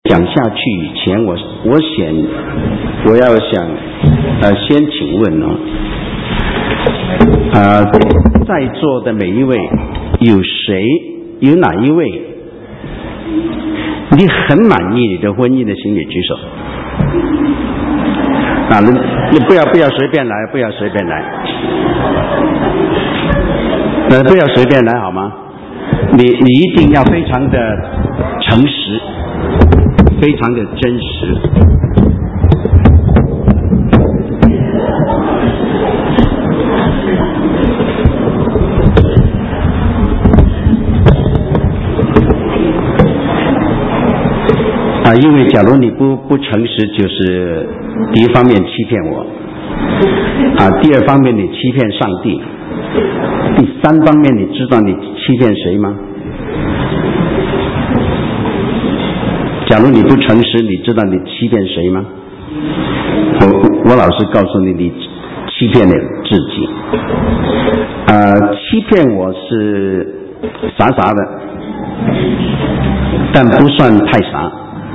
讲下去以前，我要先请问在座的每一位，有哪一位你很满意你的婚姻的，请你举手。你不要随便来，不要随便来，不要随便来好吗？你一定要非常的诚实，非常的真实。因为假如你不诚实，就是第一方面欺骗我，第二方面你欺骗上帝，第三方面你知道你欺骗谁吗？假如你不诚实，你知道你欺骗谁吗？我老实告诉你，你欺骗了自己。欺骗我是傻傻的，但不算太傻。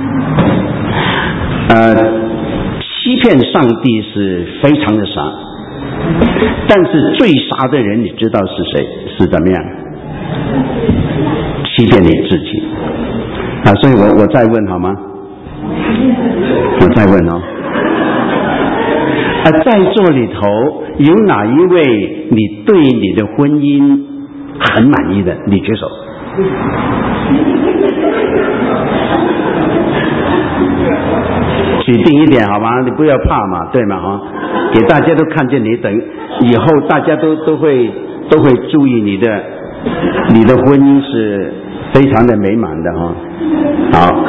欺骗上帝是非常的傻，但是最傻的人你知道是谁？是怎么样？欺骗你自己。所以我再问好吗？我再问哦。在座里头有哪一位你对你的婚姻很满意的？你举手。指定一点好吗？你不要怕嘛，对吗？给大家都看见你，等以后大家都会注意你的婚姻是非常的美满的哈。好。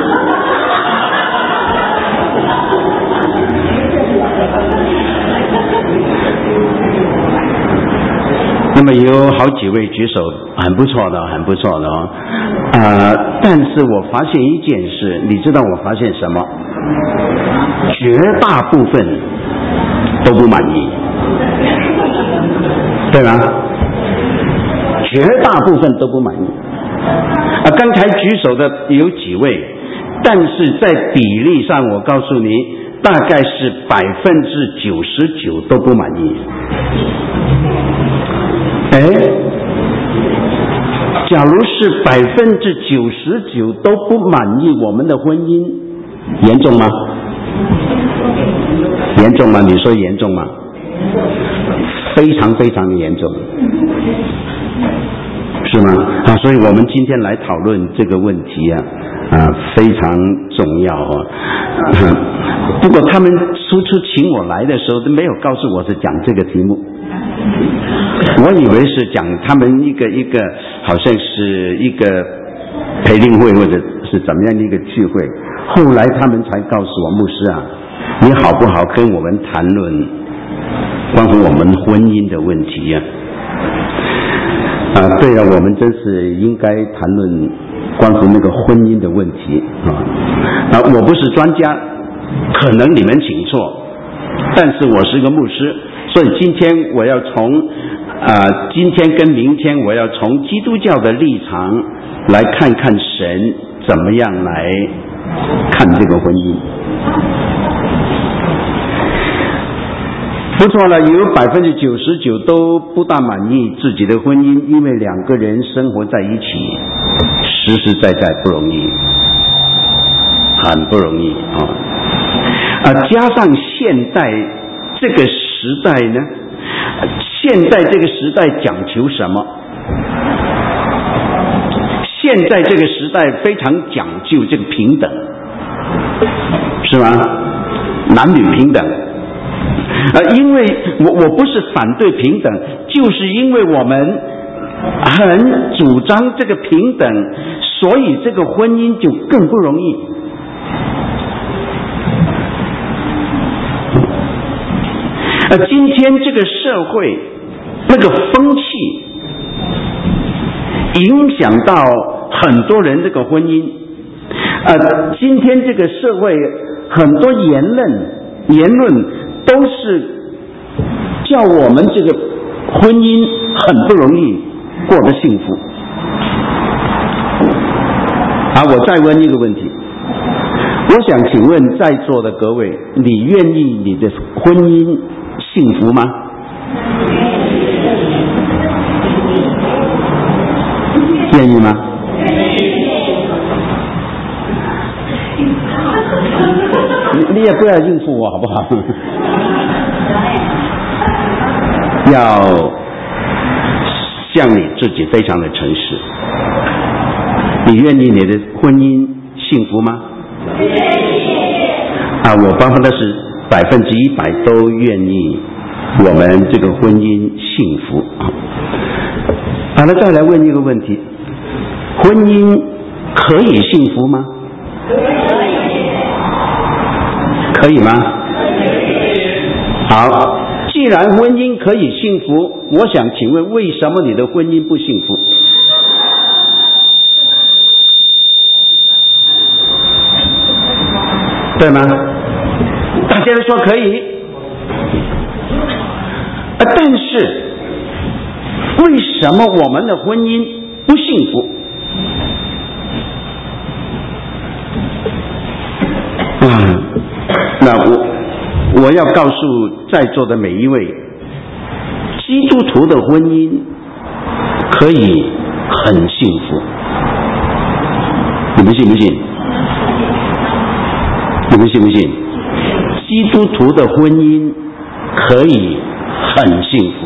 那么有好几位举手，很不错的，很不错的哦。但是我发现一件事，你知道我发现什么？绝大部分都不满意，对吗？绝大部分都不满意。刚才举手的有几位，但是在比例上，我告诉你，大概是99%都不满意。假如是99%都不满意我们的婚姻，严重吗？严重吗？你说严重吗？非常非常的严重，是吗？所以我们今天来讨论这个问题非常重要不过他们初请我来的时候都没有告诉我是讲这个题目，我以为是讲他们一个好像是一个培灵会或者是怎么样的一个聚会，后来他们才告诉我，牧师你好不好跟我们谈论关乎我们婚姻的问题对了，我们真是应该谈论关乎那个婚姻的问题我不是专家，可能你们请错，但是我是个牧师，所以今天我要今天跟明天我要从基督教的立场来看看神怎么样来看这个婚姻。不错了，有99%都不大满意自己的婚姻，因为两个人生活在一起实实在在不容易，很不容易加上现在这个时代呢，现在这个时代讲求什么？现在这个时代非常讲究这个平等，是吗？男女平等。因为我不是反对平等，就是因为我们很主张这个平等，所以这个婚姻就更不容易。今天这个社会那个风气影响到很多人这个婚姻今天这个社会很多言论都是叫我们这个婚姻很不容易过得幸福我再问一个问题， 我想请问在座的各位，你愿意你的婚姻幸福吗？愿意吗？你也不要应付我好不好？要向你自己非常的诚实。你愿意你的婚姻幸福吗？我巴不得是100%都愿意我们这个婚姻幸福。好了，再来问一个问题，婚姻可以幸福吗？可以吗？好，既然婚姻可以幸福，我想请问为什么你的婚姻不幸福？对吗？大家都说可以，但是为什么我们的婚姻不幸福？那我要告诉在座的每一位，基督徒的婚姻可以很幸福，你们信不信？你们信不信？基督徒的婚姻可以很幸福。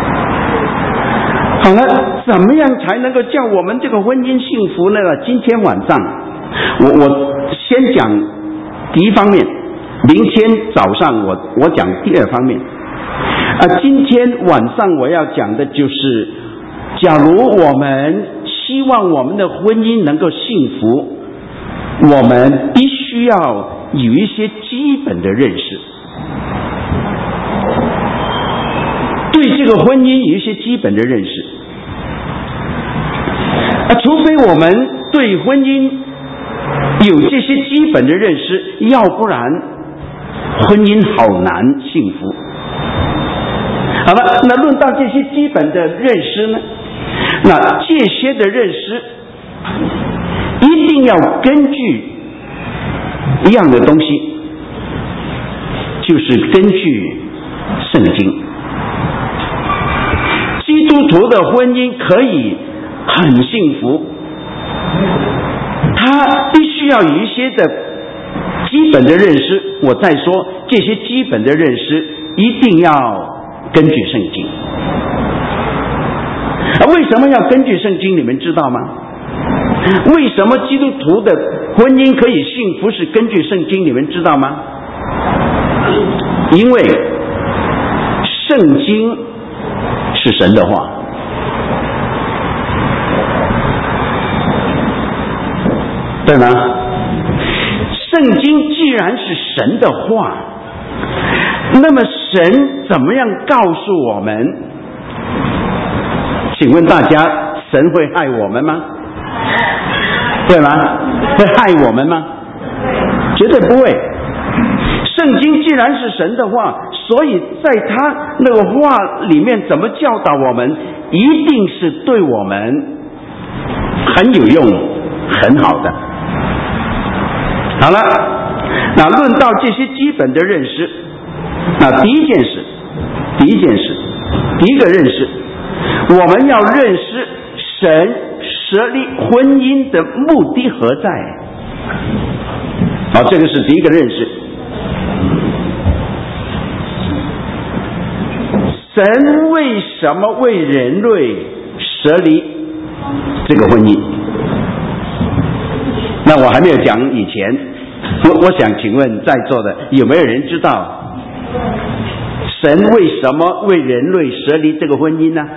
好了，怎么样才能够叫我们这个婚姻幸福呢？今天晚上我先讲第一方面，明天早上我讲第二方面。今天晚上我要讲的就是，假如我们希望我们的婚姻能够幸福，我们必须要有一些基本的认识，对这个婚姻有一些基本的认识。除非我们对婚姻有这些基本的认识，要不然婚姻好难幸福。好了，那论到这些基本的认识呢，那这些的认识一定要根据一样的东西，就是根据圣经。基督徒的婚姻可以很幸福，他必须要有一些的基本的认识。我再说，这些基本的认识一定要根据圣经。为什么要根据圣经？你们知道吗？为什么基督徒的婚姻可以幸福是根据圣经？你们知道吗？因为圣经是神的话。对吗？圣经既然是神的话，那么神怎么样告诉我们？请问大家，神会害我们吗？对吗？会害我们吗？绝对不会。圣经既然是神的话，所以在他那个话里面怎么教导我们，一定是对我们很有用、很好的。好了，那论到这些基本的认识，那第一个认识，我们要认识神设立婚姻的目的何在。好，这个是第一个认识。神为什么为人类设立这个婚姻？那我还没有讲以前，我想请问在座的有没有人知道神为什么为人类设立这个婚姻呢？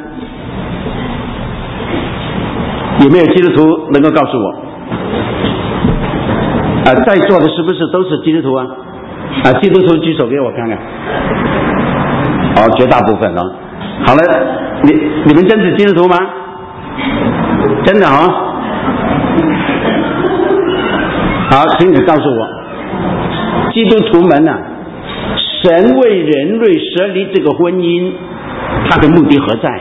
有没有基督徒能够告诉我？在座的是不是都是基督徒啊？基督徒举手给我看看。绝大部分哦。好了，你们真是基督徒吗？真的哦。好，请你告诉我，基督徒们啊，神为人类设立这个婚姻，他的目的何在？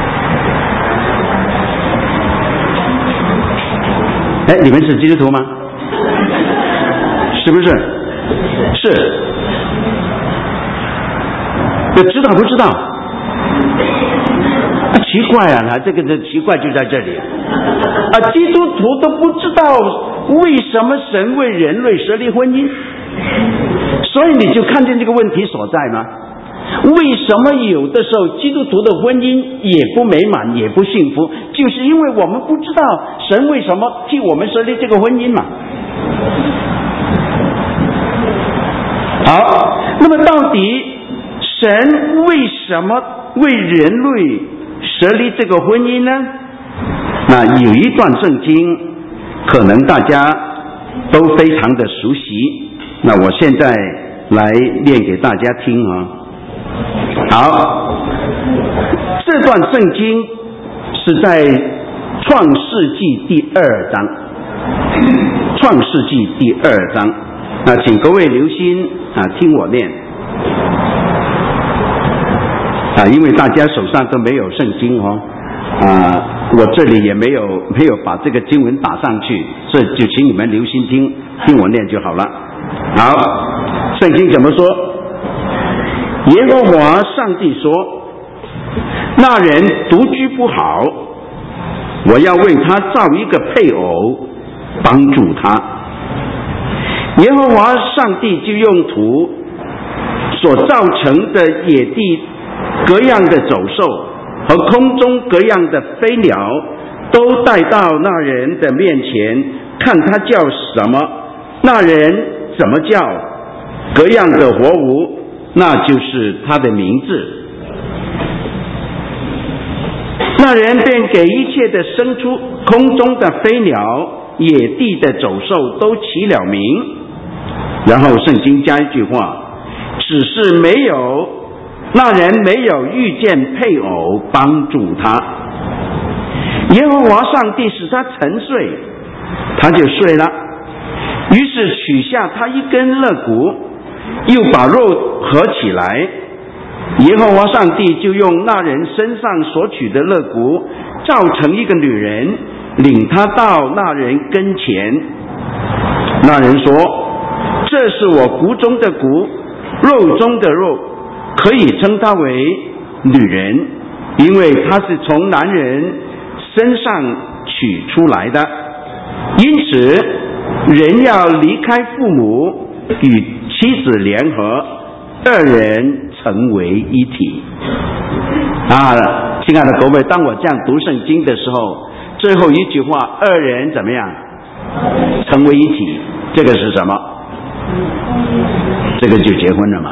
你们是基督徒吗？ 是不是？是。知道不知道？奇怪啊，这个奇怪就在这里基督徒都不知道为什么神为人类设立婚姻，所以你就看见这个问题所在吗？为什么有的时候基督徒的婚姻也不美满也不幸福，就是因为我们不知道神为什么替我们设立这个婚姻嘛。好，那么到底神为什么为人类设立这个婚姻呢？那有一段圣经可能大家都非常的熟悉，那我现在来念给大家听好，这段圣经是在创世纪第2章，创世纪第2章请各位留心听我念因为大家手上都没有圣经我这里也没有把这个经文打上去，所以就请你们留心听我念就好了。好，圣经怎么说？耶和华上帝说，那人独居不好，我要为他造一个配偶帮助他。耶和华上帝就用土所造成的野地各样的走兽和空中各样的飞鸟都带到那人的面前，看他叫什么，那人怎么叫，各样的活物，那就是他的名字。那人便给一切的牲畜、空中的飞鸟、野地的走兽都起了名。然后圣经加一句话，只是那人没有遇见配偶帮助他。耶和华上帝使他沉睡，他就睡了，于是取下他一根肋骨，又把肉合起来。耶和华上帝就用那人身上所取的肋骨造成一个女人，领他到那人跟前。那人说，这是我骨中的骨，肉中的肉，可以称她为女人，因为她是从男人身上取出来的。因此人要离开父母，与妻子联合，二人成为一体。亲爱的各位，当我这样读圣经的时候，最后一句话，二人怎么样成为一体，这个是什么？这个就结婚了嘛，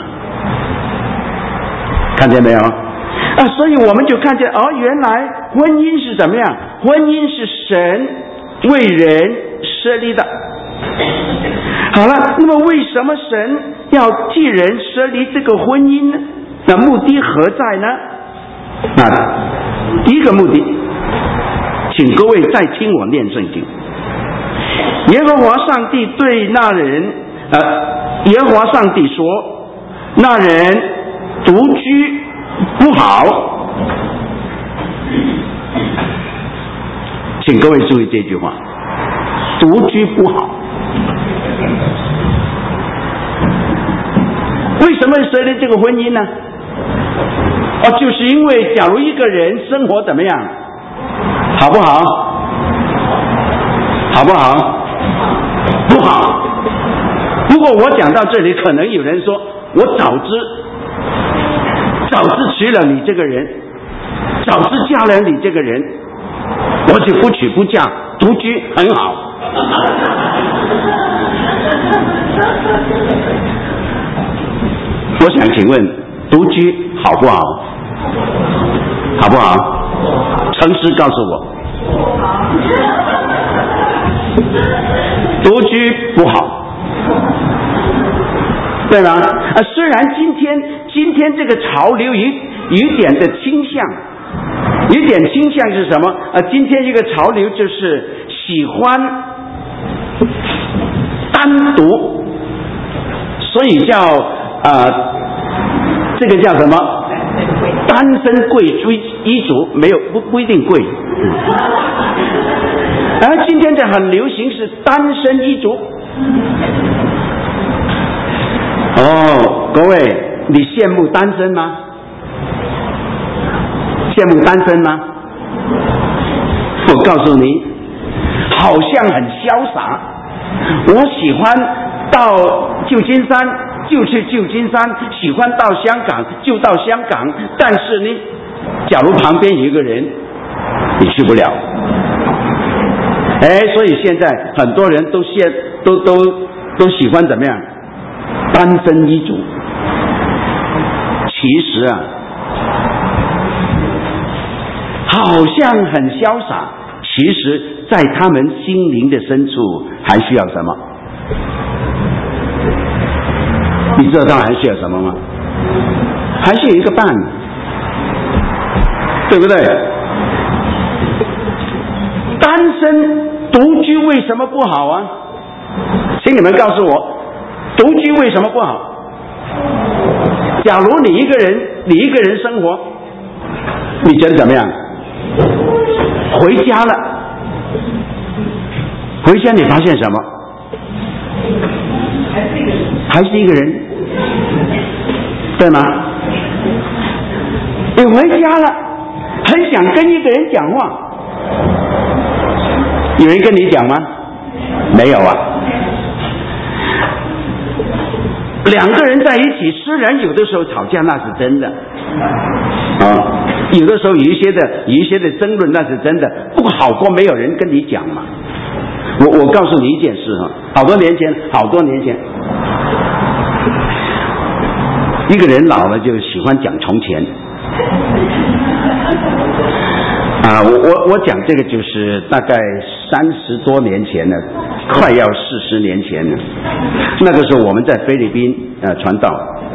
看见没有所以我们就看见原来婚姻是怎么样，婚姻是神为人设立的。好了，那么为什么神要替人设立这个婚姻呢？那目的何在呢？第一个目的，请各位再听我念圣经。耶和华上帝对那人耶和华上帝说，那人独居不好。请各位注意这句话，独居不好。为什么设立这个婚姻呢？就是因为假如一个人生活怎么样，好不好？好不好？不好。如果我讲到这里，可能有人说，我早知娶了你这个人，早知嫁了你这个人，我就不娶不嫁，独居很好。我想请问，独居好不好？好不好？诚实告诉我。独居不好，对吗？虽然今天这个潮流有一点的倾向，有点倾向是什么？今天一个潮流就是喜欢单独，所以叫这个叫什么？单身贵一族，没有不一定贵。而今天的很流行是单身一族。 哦，各位，你羡慕单身吗？羡慕单身吗？我告诉你，好像很潇洒。我喜欢到旧金山就去旧金山，喜欢到香港就到香港。但是呢，假如旁边有一个人，你去不了。所以现在很多人都喜欢怎么样？单身一族。其实啊，好像很潇洒，其实在他们心灵的深处还需要什么？你知道他还需要什么吗？还是有一个伴，对不对？单身独居为什么不好啊？请你们告诉我，独居为什么不好？假如你一个人生活，你觉得怎么样？回家了，回家你发现什么？还是一个人，对吗？你回家了，很想跟一个人讲话，有人跟你讲吗？没有啊。两个人在一起，虽然有的时候吵架，那是真的有的时候有一些的争论，那是真的，不好过没有人跟你讲嘛。我告诉你一件事好多年前，一个人老了就喜欢讲从前我讲这个就是大概30多年前了，快要40年前了。那个时候我们在菲律宾传道，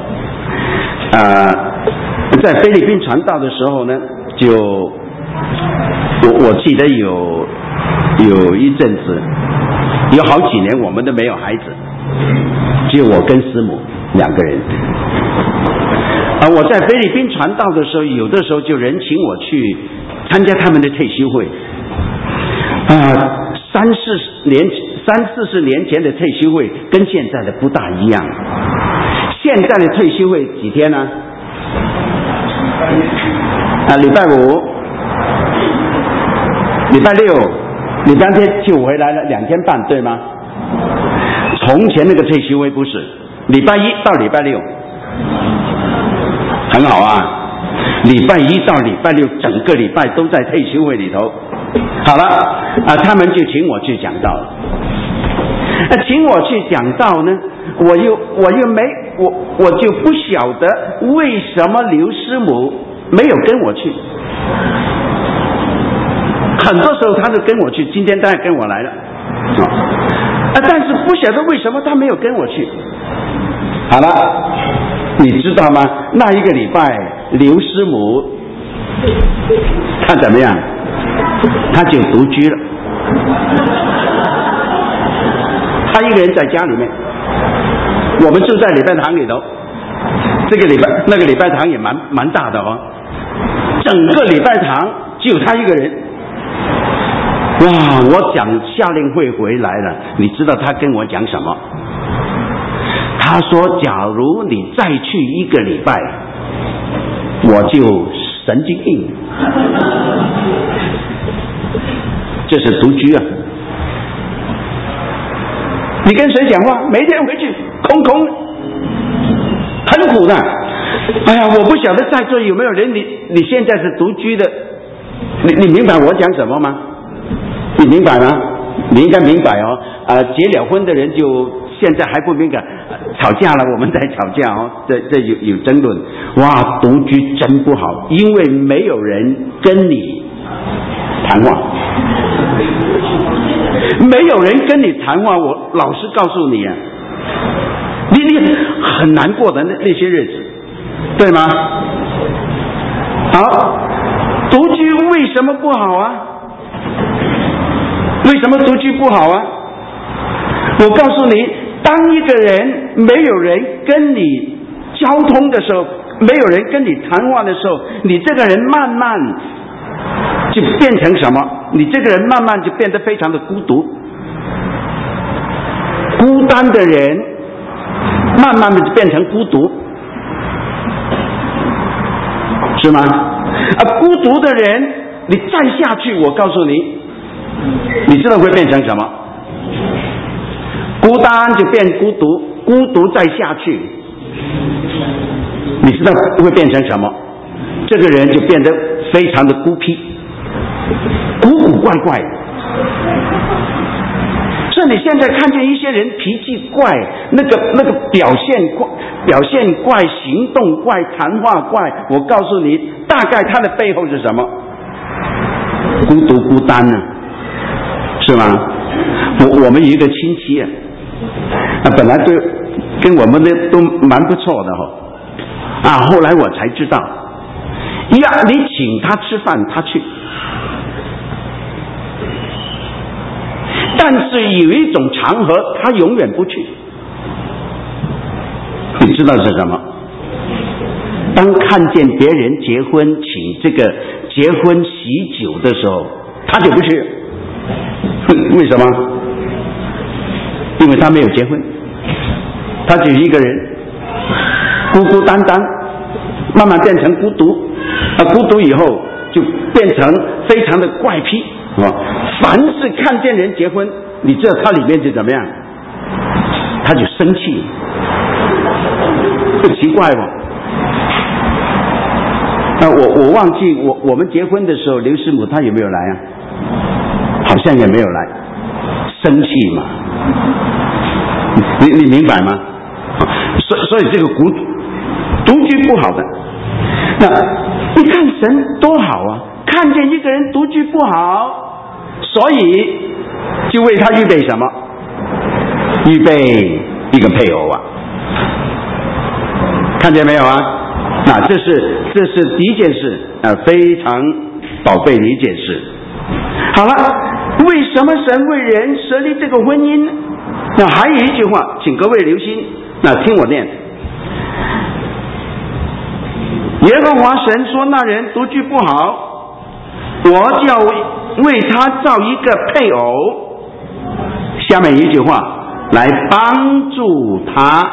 在菲律宾传道的时候呢，就我记得有一阵子，有好几年我们都没有孩子，只有我跟师母两个人。我在菲律宾传道的时候，有的时候就人请我去参加他们的退休会30-40年前的退休会跟现在的不大一样。现在的退休会几天呢？礼拜5、礼拜6、礼拜天就回来了，2天半，对吗？从前那个退休会不是，礼拜1到礼拜6，很好啊。礼拜1到礼拜6，整个礼拜都在退休会里头。好了他们就请我去讲道了。请我去讲道呢，我就不晓得为什么刘师母没有跟我去。很多时候他都跟我去，今天当然跟我来了但是不晓得为什么他没有跟我去。好了，你知道吗？那一个礼拜刘师母他怎么样？他就独居了，他一个人在家里面。我们住在礼拜堂里头，那个礼拜堂也蛮大的整个礼拜堂只有他一个人。哇！我讲夏令会回来了，你知道他跟我讲什么？他说：“假如你再去1个礼拜，我就神经病。”这是独居啊！你跟谁讲话？每天回去空，很苦的。哎呀，我不晓得在座有没有人，你现在是独居的，你明白我讲什么吗？你明白吗？你应该明白结了婚的人就现在还不敏感，吵架了我们在吵架这有争论。哇，独居真不好，因为没有人跟你谈话，没有人跟你谈话。我老实告诉你你很难过的那些日子，对吗？好，独居为什么不好啊？为什么独居不好啊？我告诉你，当一个人没有人跟你交通的时候，没有人跟你谈话的时候，你这个人慢慢就变成什么？你这个人慢慢就变得非常的孤独。孤单的人慢慢慢的就变成孤独，是吗？孤独的人，你再下去，我告诉你，你知道会变成什么？孤单就变孤独，孤独再下去，你知道会变成什么？这个人就变得非常的孤僻，古古怪怪。所以你现在看见一些人脾气怪，那个表现怪，行动怪，谈话怪，我告诉你，大概他的背后是什么？孤独孤单呢，是吗？我们有一个亲戚本来跟我们都蛮不错的后来我才知道，你请他吃饭他去，但是有一种场合他永远不去，你知道是什么？当看见别人结婚请这个结婚喜酒的时候，他就不去。为什么？因为他没有结婚，他只是一个人，孤孤单单，慢慢变成孤独，孤独以后就变成非常的怪癖。凡是看见人结婚，你知道他里面就怎么样？他就生气，不奇怪吧？我忘记我们结婚的时候，刘师母她有没有来啊？好像也没有来，生气嘛。你明白吗？所以这个独居不好的。那你看神多好啊，看见一个人独居不好，所以就为他预备什么？预备一个配偶啊，看见没有啊？那这是第一件事非常宝贝的一件事。好了，为什么神为人设立这个婚姻呢？那还有一句话，请各位留心，听我念。耶和华神说，那人独居不好，我就要为他造一个配偶。下面一句话来帮助他。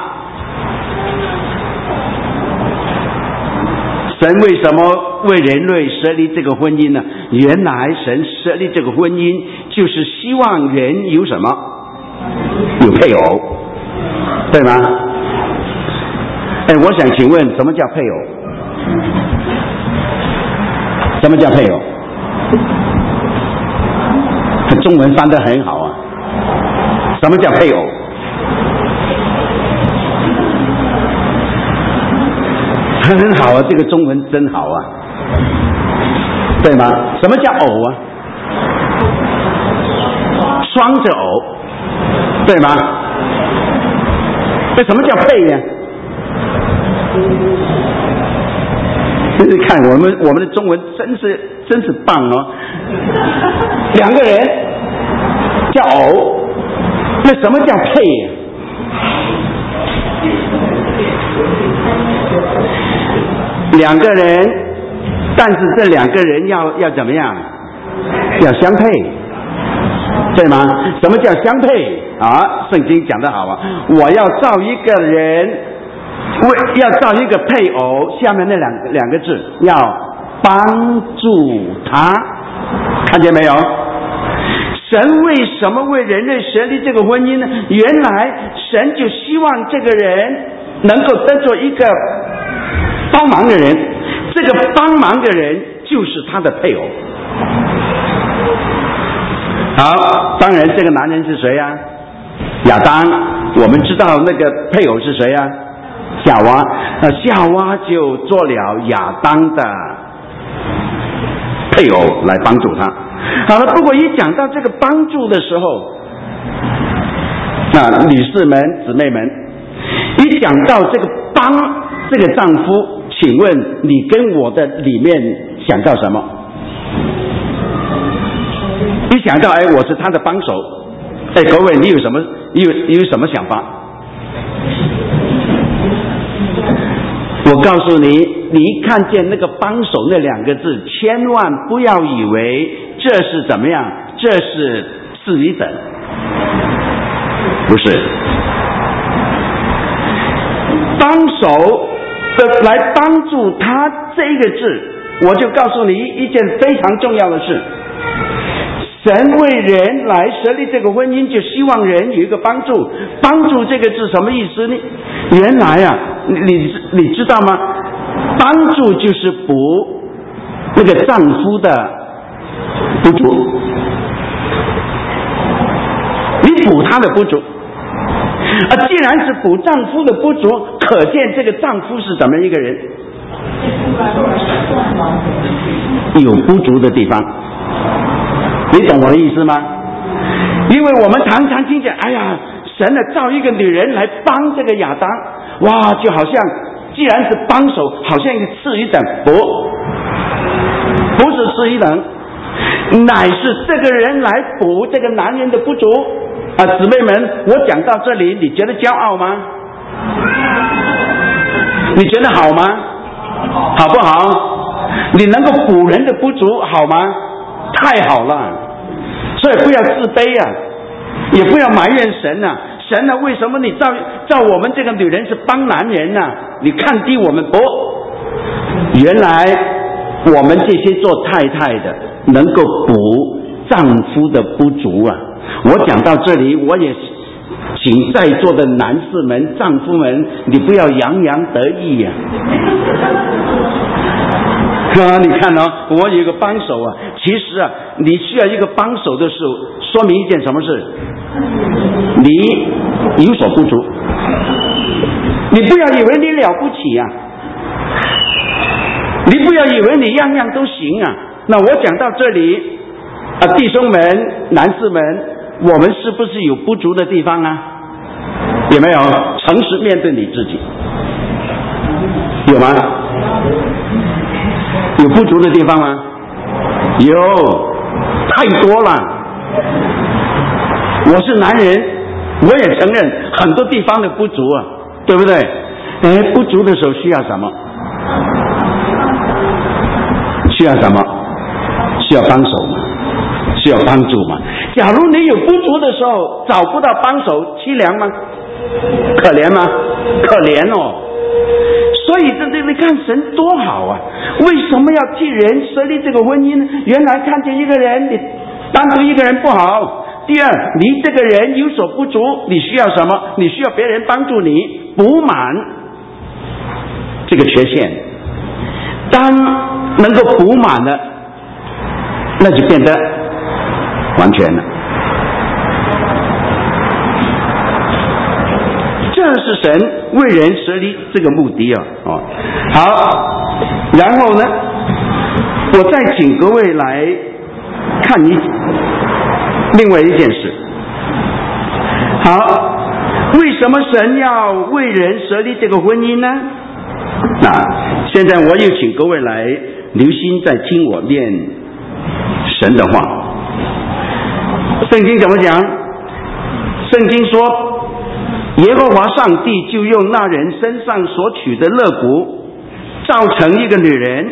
神为什么为人类设立这个婚姻呢？原来神设立这个婚姻就是希望人有什么？有配偶，对吗？我想请问，什么叫配偶？什么叫配偶？中文翻得很好啊。什么叫配偶？很好啊，这个中文真好啊，对吗？什么叫偶啊？双着偶，对吗？那什么叫配呀？真是看我们的中文真是棒哦！两个人叫偶，那什么叫配呀？两个人，但是这两个人要怎么样？要相配，对吗？什么叫相配啊？圣经讲得好啊！我要造一个人，要造一个配偶，下面那两个字要帮助他，看见没有？神为什么为人类设立这个婚姻呢？原来神就希望这个人能够得做一个帮忙的人，这个帮忙的人就是他的配偶。好，当然这个男人是谁啊？亚当。我们知道那个配偶是谁啊？夏娃。夏娃就做了亚当的配偶来帮助他。好了，不过一讲到这个帮助的时候，女士们姊妹们，一讲到这个帮这个丈夫，请问你跟我的里面想到什么？一想到我是他的帮手，各位你有什么想法？我告诉你，你一看见那个帮手那两个字，千万不要以为这是怎么样，这是次一等，不是。 帮手来帮助他这个字，我就告诉你一件非常重要的事。神为人来设立这个婚姻，就希望人有一个帮助。帮助这个字什么意思呢？原来啊，你知道吗？帮助就是补那个丈夫的不足，你补他的不足。既然是补丈夫的不足，可见这个丈夫是怎么一个人？有不足的地方。你懂我的意思吗？因为我们常常听见，哎呀，神呢造一个女人来帮这个亚当，哇，就好像既然是帮手，好像次一等，不是次一等，乃是这个人来补这个男人的不足。姊妹们，我讲到这里，你觉得骄傲吗？你觉得好吗？好不好？你能够补人的不足，好吗？太好了。所以不要自卑啊，也不要埋怨神啊。神啊，为什么你造我们这个女人是帮男人啊？你看低我们不？原来我们这些做太太的能够补丈夫的不足啊。我讲到这里，我也请在座的男士们、丈夫们，你不要洋洋得意呀。你看我有一个帮手啊。其实啊，你需要一个帮手的时候，说明一件什么事？你有所不足。你不要以为你了不起啊，你不要以为你样样都行啊。那我讲到这里弟兄们、男士们，我们是不是有不足的地方啊？有没有？诚实面对你自己，有吗？有不足的地方吗？有，太多了。我是男人，我也承认很多地方的不足啊，对不对？不足的时候需要什么？需要什么？需要帮手嘛，需要帮助嘛。假如你有不足的时候找不到帮手，凄凉吗？可怜吗？可怜哦。所以你看神多好啊，为什么要替人设立这个婚姻呢？原来看见一个人，你单独一个人不好。第二，你这个人有所不足，你需要什么？你需要别人帮助你补满这个缺陷。当能够补满了，那就变得完全了。这是神为人设立这个目的啊。好，然后呢，我再请各位来看另外一件事。好，为什么神要为人设立这个婚姻呢？那现在我又请各位来留心，再听我念神的话。圣经怎么讲？圣经说，耶和华上帝就用那人身上所取的肋骨造成一个女人，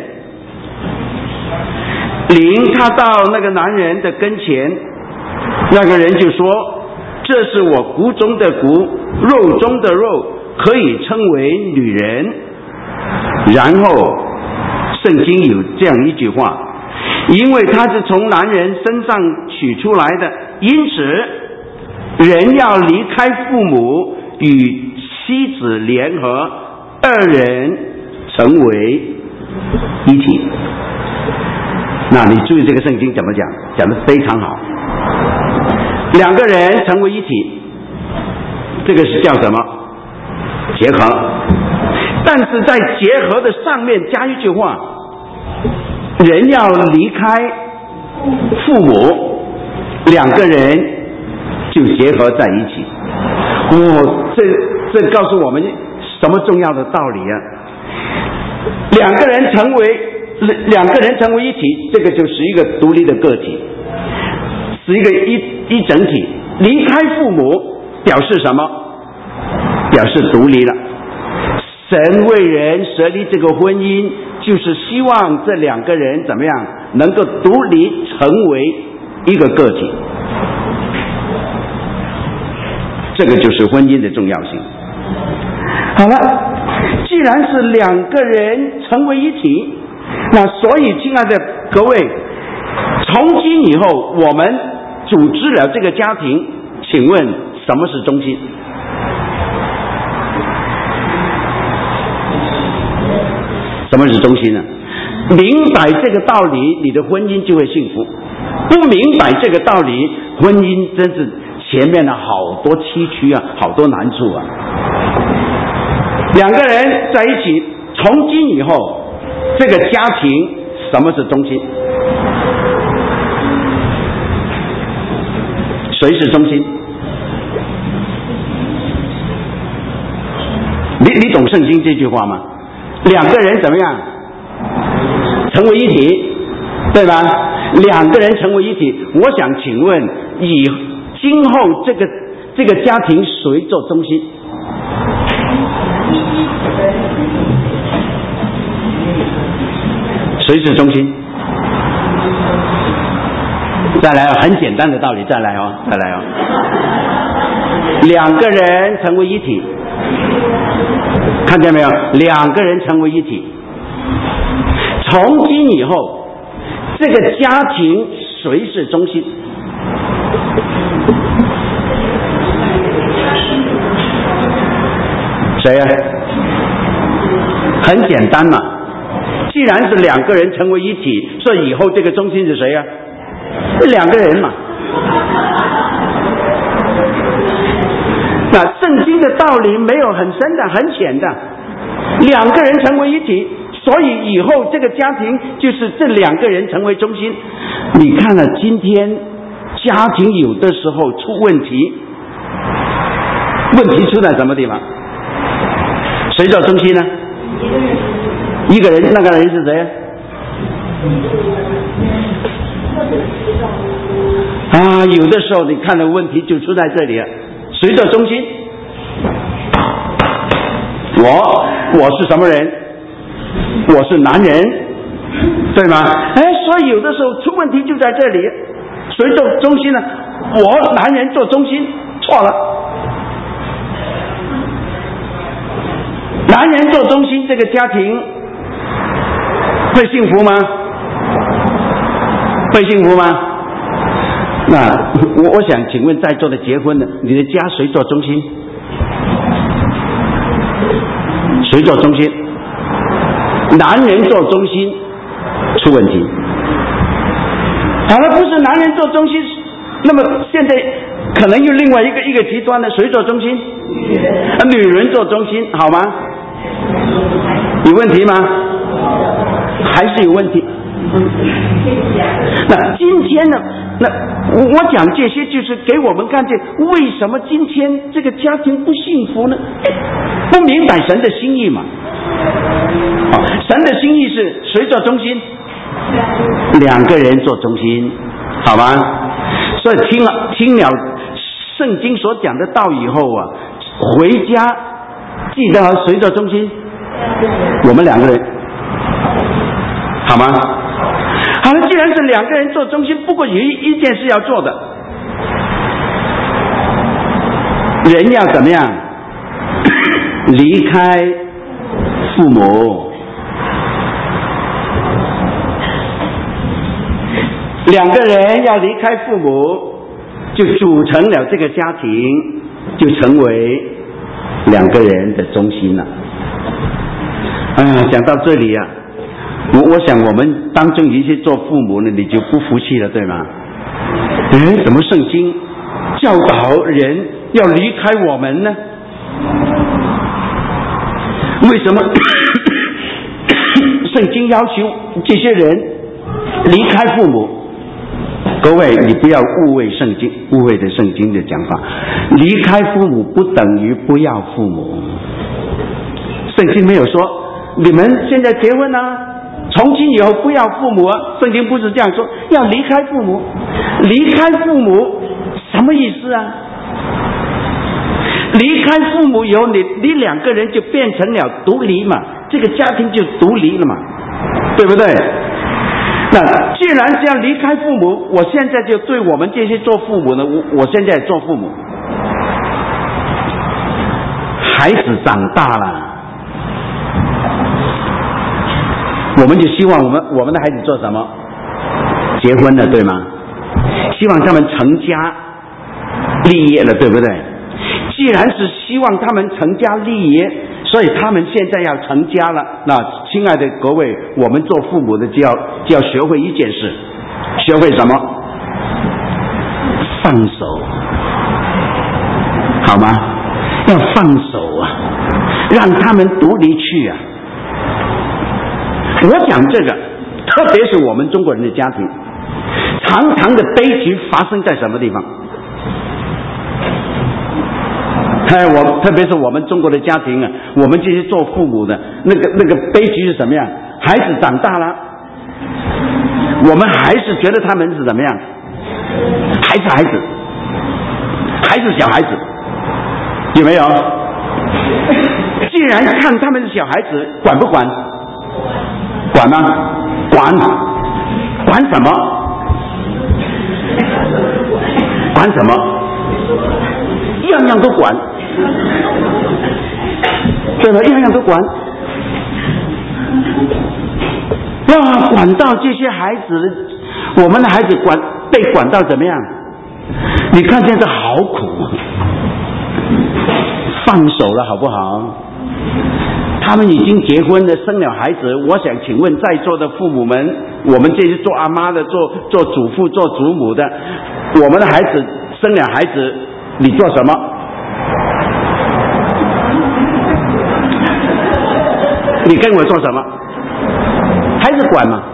领他到那个男人的跟前，那个人就说，这是我骨中的骨，肉中的肉，可以称为女人。然后圣经有这样一句话，因为他是从男人身上取出来的，因此人要离开父母，与妻子联合，二人成为一体。那你注意这个圣经怎么讲，讲得非常好。两个人成为一体，这个是叫什么？结合。但是在结合的上面加一句话，人要离开父母，两个人就结合在一起。这告诉我们什么重要的道理啊？两个人成为一体，这个就是一个独立的个体，是一个一整体。离开父母表示什么？表示独立了。神为人设立这个婚姻，就是希望这两个人怎么样能够独立成为一个个体。这个就是婚姻的重要性。 好了，既然是两个人成为一体，那所以亲爱的各位，从今以后我们组织了这个家庭，请问什么是中心？什么是中心呢？明白这个道理，你的婚姻就会幸福；不明白这个道理，婚姻真是前面的好多崎岖啊，好多难处啊。两个人在一起，从今以后，这个家庭什么是中心？谁是中心？你懂圣经这句话吗？两个人怎么样成为一体，对吧？两个人成为一体，我想请问，今后这个家庭谁做中心？谁是中心？再来很简单的道理，再来哦。两个人成为一体，看见没有？两个人成为一体，从今以后，这个家庭谁是中心？谁呀？很简单嘛，既然是两个人成为一体，所以以后这个中心是谁呀？两个人嘛。那圣经的道理没有很深的，很浅的，两个人成为一体，所以以后这个家庭就是这两个人成为中心。你看了今天家庭有的时候出问题，问题出在什么地方？谁做中心呢？一个人，那个人是谁？啊，有的时候你看的问题就出在这里了。谁做中心？我是什么人？我是男人，对吗？所以有的时候出问题就在这里。谁做中心呢？我男人做中心，错了。男人做中心，这个家庭会幸福吗？会幸福吗？那我想请问在座的结婚的，你的家谁做中心？谁做中心？男人做中心出问题。好了，不是男人做中心，那么现在可能又另外一个极端的，谁做中心？女人做中心，好吗？有问题吗？还是有问题？那今天呢？那我讲这些就是给我们看见为什么今天这个家庭不幸福呢？不明白神的心意嘛。神的心意是谁做中心？两个人做中心，好吗？所以听了圣经所讲的道以后啊，回家记得谁做中心？我们两个人，好吗？好了，既然是两个人做中心，不过有一件事要做的，人要怎么样？离开父母。两个人要离开父母，就组成了这个家庭，就成为两个人的中心了。讲到这里啊，我想我们当中有一些做父母的，你就不服气了，对吗？怎么圣经教导人要离开我们呢？为什么圣经要求这些人离开父母？各位，你不要误会圣经，误会的圣经的讲法。离开父母不等于不要父母。圣经没有说你们现在结婚啊，从今以后不要父母啊。圣经不是这样说，要离开父母。离开父母什么意思啊？离开父母以后，你两个人就变成了独立嘛，这个家庭就独立了嘛，对不对？那既然这样离开父母，我现在就对我们这些做父母的，我现在做父母， 孩子长大了，我们就希望我们的孩子做什么？结婚了，对吗？希望他们成家立业了，对不对？既然是希望他们成家立业，所以他们现在要成家了。那亲爱的各位，我们做父母的就要学会一件事，学会什么？放手，好吗？要放手啊，让他们独立去啊。我讲这个，特别是我们中国人的家庭，常常的悲剧发生在什么地方？特别是我们中国的家庭啊，我们这些做父母的，那个悲剧是什么样？孩子长大了，我们还是觉得他们是怎么样？还是小孩子，有没有？既然看他们是小孩子，管不管？管吗？管什么？管什么？样样都管，对吧？样样都管。哇，管到这些孩子，我们的孩子被管到怎么样？你看现在好苦，放手了好不好？他们已经结婚了，生了孩子。我想请问在座的父母们，我们这些做阿妈的、做祖父、做祖母的，我们的孩子生了孩子，你做什么？你跟我做什么？孩子管吗？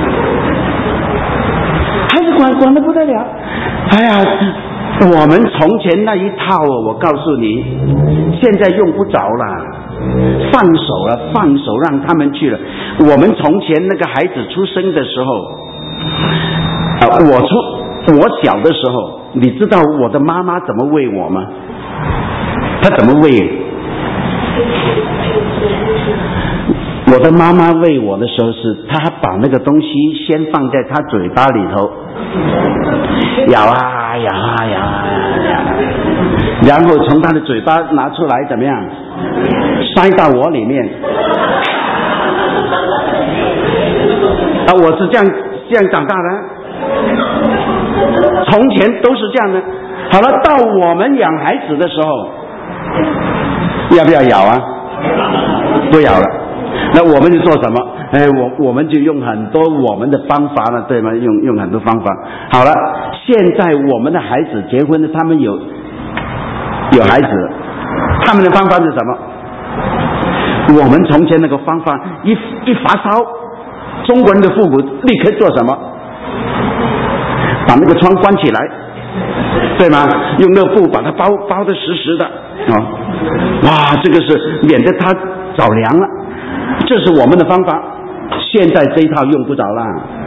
孩子管得不得了。哎呀，我们从前那一套我告诉你，现在用不着了。放手了，放手让他们去了。我们从前那个孩子出生的时候，我小的时候，你知道我的妈妈怎么喂我吗？她怎么喂？我的妈妈喂我的时候是，她把那个东西先放在她嘴巴里头，咬啊咬啊咬啊，然后从她的嘴巴拿出来怎么样？塞到我里面。我是这样长大的，从前都是这样的。好了，到我们养孩子的时候，要不要咬啊？不咬了。那我们就做什么？我们就用很多我们的方法了，对吗？用很多方法。好了，现在我们的孩子结婚了，他们有孩子了，他们的方法是什么？我们从前那个方法，一发烧，中国人的父母立刻做什么？把那个窗关起来，对吗？用那布把它包得实实的啊！哇，这个是免得它着凉了。这是我们的方法，现在这一套用不着了。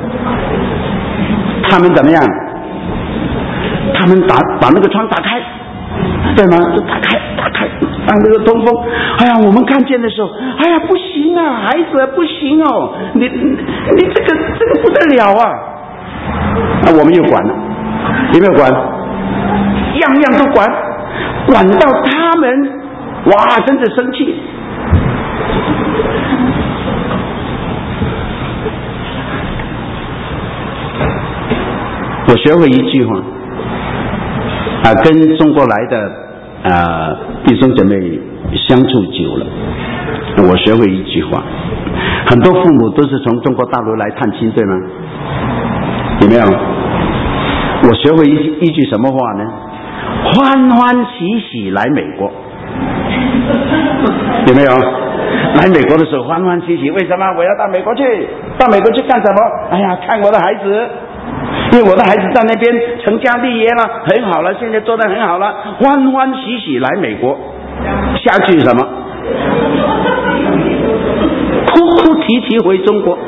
他们怎么样？他们把那个窗打开，对吗？就打开，让那个通风。哎呀，我们看见的时候，哎呀，不行啊，孩子不行哦，你这个不得了啊！那我们又管了，有没有管？样样都管，管到他们哇，真的生气。我学会一句话跟中国来的弟兄姐妹相处久了，我学会一句话，很多父母都是从中国大陆来探亲，对吗？有没有？我学会一句什么话呢？欢欢喜喜来美国，有没有？来美国的时候欢欢喜喜，为什么我要到美国去？到美国去干什么？哎呀，看我的孩子，因为我的孩子在那边成家立业了，很好了，现在做得很好了，欢欢喜喜来美国。下句什么？哭哭啼啼回中国。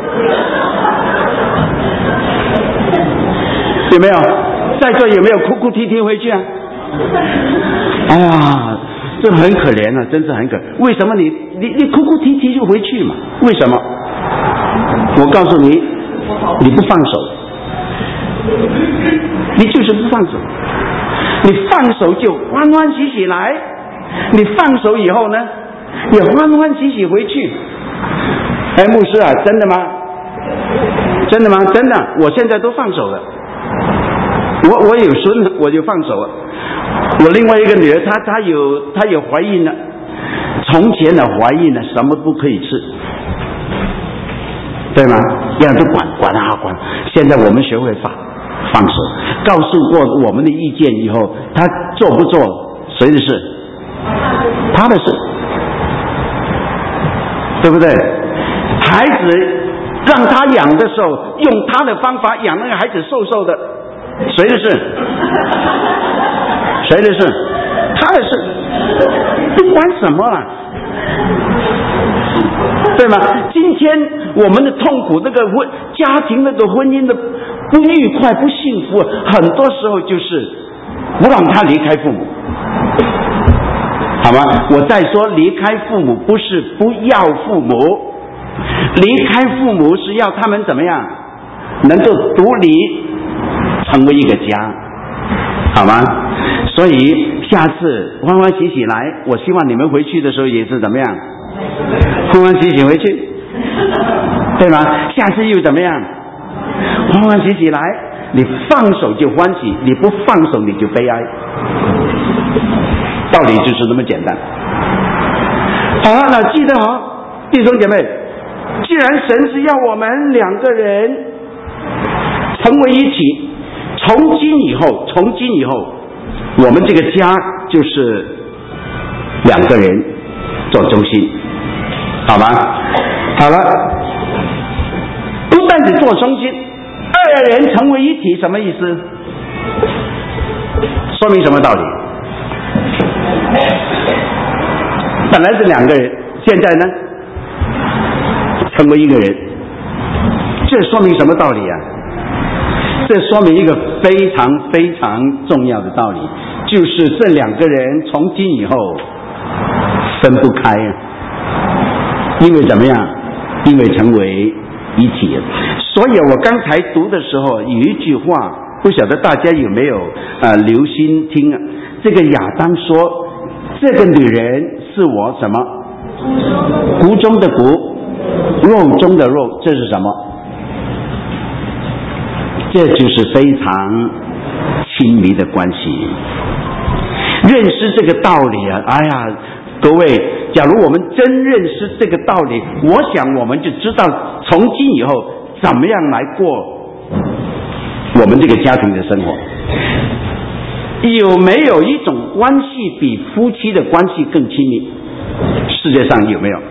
有没有？在座有没有哭哭啼啼回去啊？哎呀，这很可怜啊，真是很可怜。为什么你哭哭啼啼就回去嘛？为什么？我告诉你，你不放手，你就是不放手。你放手就欢欢喜喜来， 你放手以后呢，也欢欢喜喜回去。哎，牧师啊，真的吗？真的吗？真的，我现在都放手了。我有孙，我就放手了。我另外一个女儿，她有怀孕了。从前的怀孕了，什么不可以吃，对吗？让都管。现在我们学会放手，告诉过我们的意见以后，他做不做谁的事？他的事，对不对？孩子让他养的时候，用他的方法养那个孩子瘦瘦的，谁的事？谁的事？他的事，不管什么了，对吗？今天我们的痛苦，那个家庭那个婚姻的不愉快、不幸福，很多时候就是不让他离开父母，好吗？我再说，离开父母不是不要父母，离开父母是要他们怎么样，能够独立成为一个家，好吗？所以下次欢欢喜喜来，我希望你们回去的时候也是怎么样，欢欢喜喜回去，对吗？下次又怎么样，欢欢喜喜来，你放手就欢喜，你不放手你就悲哀，道理就是那么简单。好了，那记得好，弟兄姐妹，既然神是要我们两个人成为一体，从今以后我们这个家就是两个人做中心，好吗？好了，不但是做中心，二人成为一体，什么意思？说明什么道理？本来是两个人，现在呢成为一个人，这说明什么道理啊？这说明一个非常非常重要的道理，就是这两个人从今以后分不开啊，因为怎么样？因为成为一体。所以我刚才读的时候有一句话，不晓得大家有没有留心听啊？这个亚当说，这个女人是我什么？骨中的骨，肉中的肉，这是什么？这就是非常亲密的关系。认识这个道理啊，哎呀，各位，假如我们真认识这个道理，我想我们就知道从今以后怎么样来过我们这个家庭的生活。有没有一种关系比夫妻的关系更亲密？世界上有没有？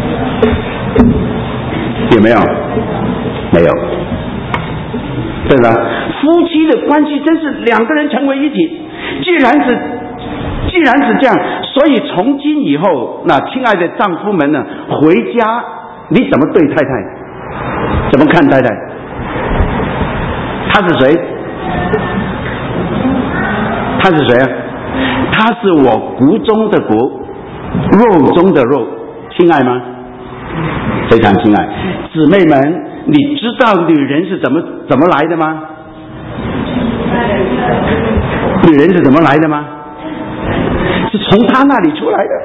有没有？没有，对吧？夫妻的关系真是两个人成为一体。既然是这样，所以从今以后，那亲爱的丈夫们呢，回家你怎么对太太？怎么看太太？她是谁？她是谁啊？她是我骨中的骨，肉中的肉，亲爱吗？非常亲爱。姊妹们，你知道女人是怎么来的吗？女人是怎么来的吗？是从她那里出来的。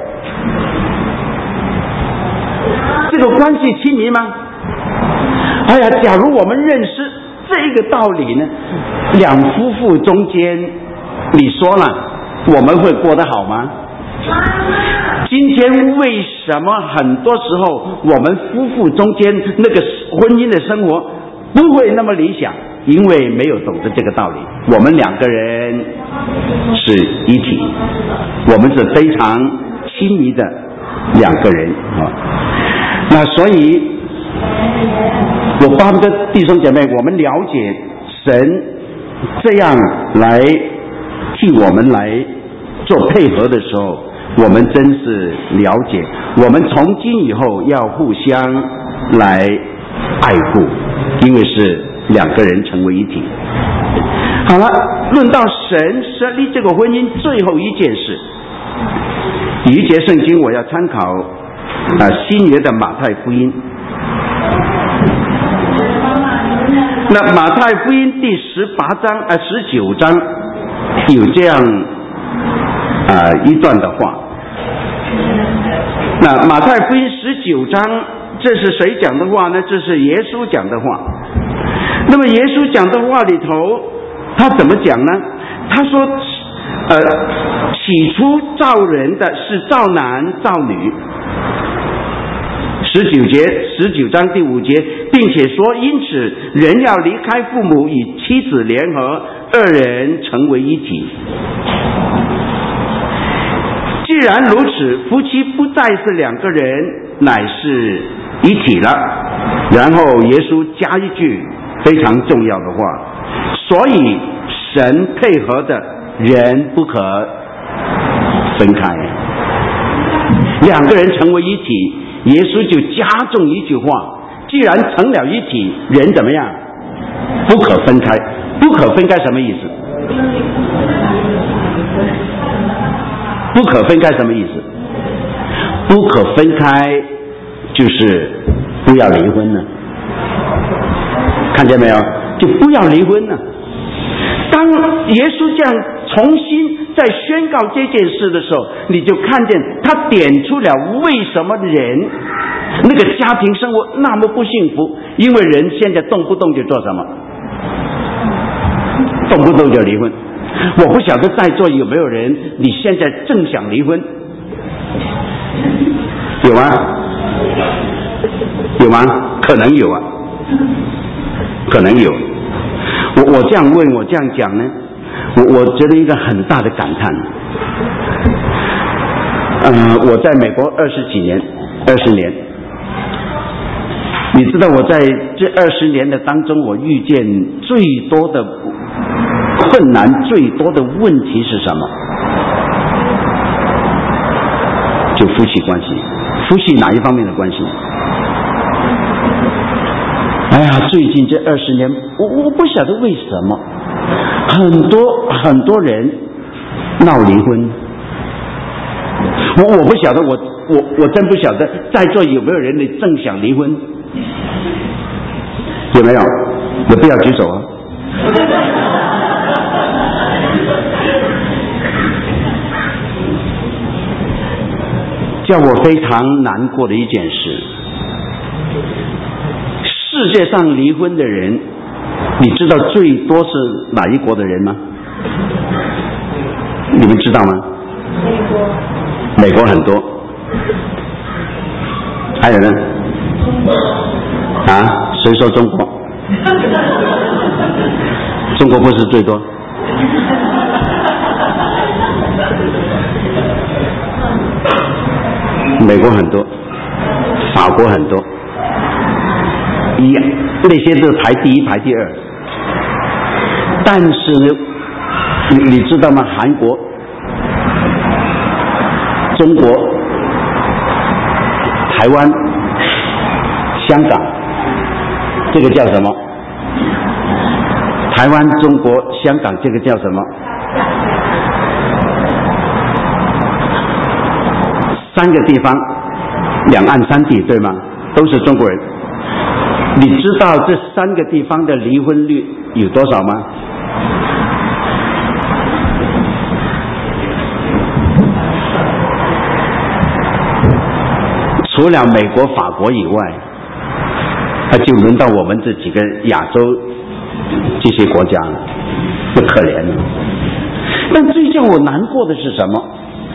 这个关系亲密吗？哎呀，假如我们认识这个道理呢，两夫妇中间，你说了，我们会过得好吗？今天为什么很多时候我们夫妇中间那个婚姻的生活不会那么理想？因为没有懂得这个道理。我们两个人是一体，我们是非常亲密的两个人啊。那所以我巴不得弟兄姐妹，我们了解神这样来替我们来做配合的时候，我们真是了解，我们从今以后要互相来爱护，因为是两个人成为一体。好了，论到神设立这个婚姻最后一件事，有一节圣经我要参考新约的马太福音。那马太福音第19章有这样一段的话， 那马太福音19章，这是谁讲的话呢？这是耶稣讲的话。那么耶稣讲的话里头，他怎么讲呢？他说起初造人的是造男造女。19章第5节，并且说，因此人要离开父母，与妻子联合，二人成为一体。既然如此，夫妻不再是两个人，乃是一体了。然后耶稣加一句非常重要的话，所以神配合的人不可分开，两个人成为一体。耶稣就加重一句话，既然成了一体，人怎么样？不可分开。不可分开什么意思？不可分开什么意思？不可分开就是不要离婚了，看见没有？就不要离婚了。当耶稣这样重新在宣告这件事的时候，你就看见他点出了为什么人那个家庭生活那么不幸福，因为人现在动不动就做什么？动不动就离婚。我不晓得在座有没有人你现在正想离婚？有吗？有吗？可能有啊，可能有。我这样问，我这样讲呢，我觉得一个很大的感叹。我在美国20年，你知道我在这20年的当中，我遇见最多的困难、最多的问题是什么？就夫妻关系。夫妻哪一方面的关系？哎呀，最近这20年，我不晓得为什么，很多人闹离婚。我不晓得，我真不晓得，在座有没有人你正想离婚？有没有？你不要举手啊！叫我非常难过的一件事。世界上离婚的人，你知道最多是哪一国的人吗？你们知道吗？美国很多。还有呢？啊？谁说中国？中国不是最多？美国很多，法国很多。那些都排第一排第二，但是呢，你知道吗？韩国、中国、台湾、香港，这个叫什么？台湾、中国、香港，这个叫什么？三个地方，两岸三地，对吗？都是中国人。你知道这3个地方的离婚率有多少吗？除了美国、法国以外，就轮到我们这几个亚洲这些国家了，不可怜了。但最叫我难过的是什么？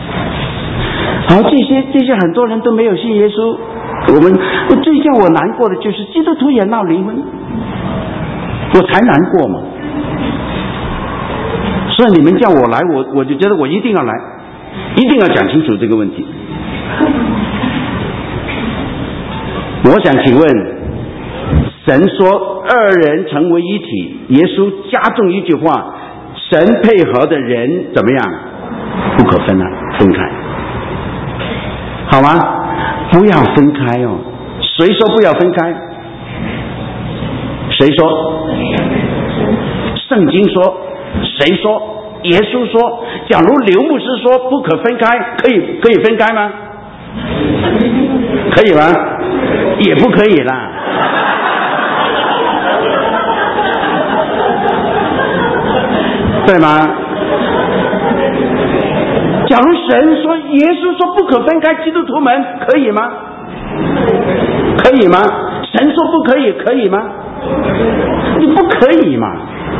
这些很多人都没有信耶稣。最叫我难过的就是基督徒也闹离婚，我才难过嘛。所以你们叫我来，我就觉得我一定要来，一定要讲清楚这个问题。我想请问，神说2人成为一体，耶稣加重一句话，神配合的人怎么样？不可分开，好吗？不要分开哦。谁说不要分开？谁说？圣经说？谁说？耶稣说。假如刘牧师说不可分开，可以分开吗？可以吗？也不可以啦。对吗？ 假如神说耶稣说不可分开基督徒们，可以吗？可以吗？神说不可以，可以吗？你不可以嘛？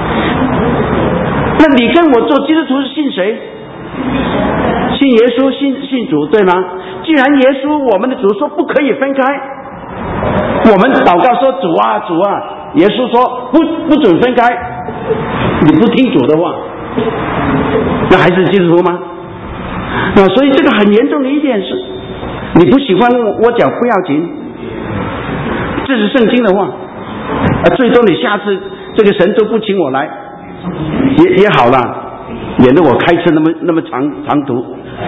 那你跟我做基督徒是信谁？信耶稣，信主，对吗？既然耶稣我们的主说不可以分开，我们祷告说主啊主啊，耶稣说不准分开，你不听主的话，那还是基督徒吗？所以这个很严重的一件事，你不喜欢我讲不要紧，这是圣经的话，最多你下次这个神都不请我来也好了，免得我开车那么长途。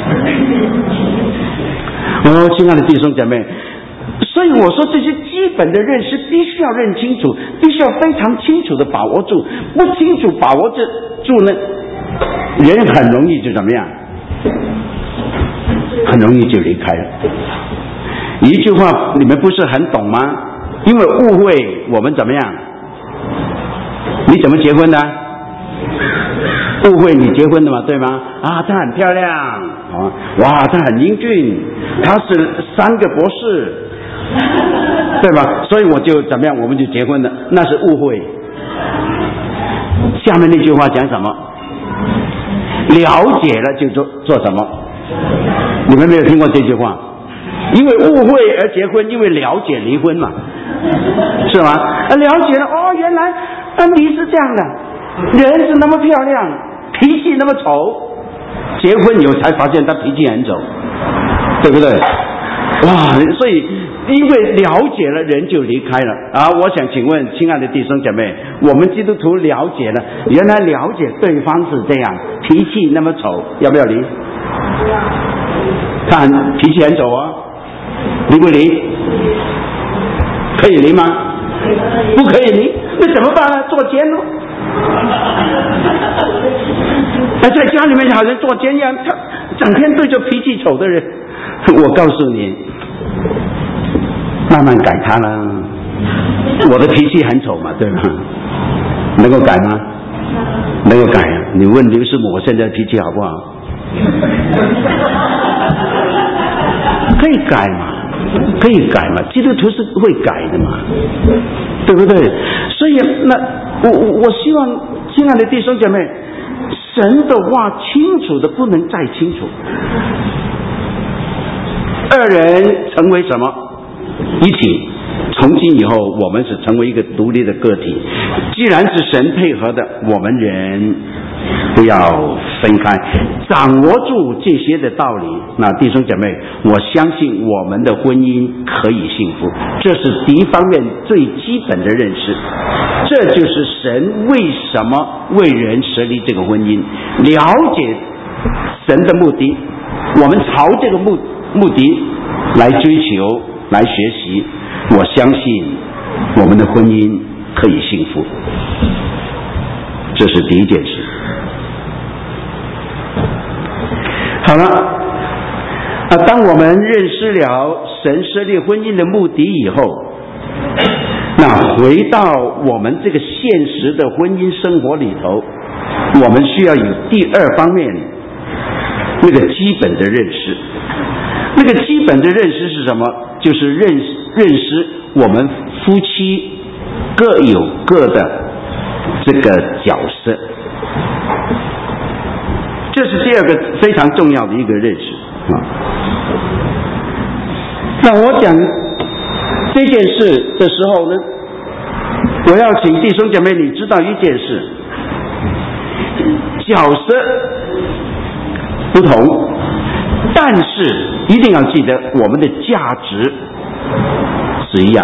亲爱的弟兄姐妹，所以我说这些基本的认识必须要认清楚，必须要非常清楚的把握住，不清楚把握住呢，人很容易就怎么样，很容易就离开了。一句话你们不是很懂吗？因为误会我们怎么样？你怎么结婚的？误会你结婚的嘛，对吗？她很漂亮，哇，她很英俊，她是3个博士，对吧？所以我就怎么样，我们就结婚了，那是误会。下面那句话讲什么？了解了就做什么？你们没有听过这句话？因为误会而结婚，因为了解离婚嘛，是吗？了解了，原来你是这样的，人是那么漂亮，脾气那么丑，结婚以后才发现他脾气很丑，对不对？哇！所以因为了解了，人就离开了我想请问亲爱的弟兄姐妹，我们基督徒了解了，原来了解对方是这样，脾气那么丑，要不要离？他脾气很丑离不离？可以离吗？不可以离，那怎么办呢？坐监咯。在家里面好像坐监一样，他整天对着脾气丑的人，我告诉你，慢慢改他了。我的脾气很丑嘛，对吗？能够改吗？能够改你问刘师母，我现在脾气好不好？可以改嘛，可以改嘛，基督徒是会改的嘛，对不对？所以我希望亲爱的弟兄姐妹，神的话清楚的不能再清楚。2人成为什么？一体。从今以后我们是成为一个独立的个体，既然是神配合的，我们人不要分开，掌握住这些的道理。那弟兄姐妹，我相信我们的婚姻可以幸福，这是第一方面最基本的认识。这就是神为什么为人设立这个婚姻，了解神的目的，我们朝这个目的来追求来学习，我相信我们的婚姻可以幸福，这是第一件事。好了，当我们认识了神设立婚姻的目的以后，那回到我们这个现实的婚姻生活里头，我们需要有第2方面那个基本的认识。那个基本的认识是什么？就是认识我们夫妻各有各的这个角色，这是第2个非常重要的一个认识那我讲这件事的时候呢，我要请弟兄姐妹你知道一件事，角色不同，但是一定要记得我们的价值是一样，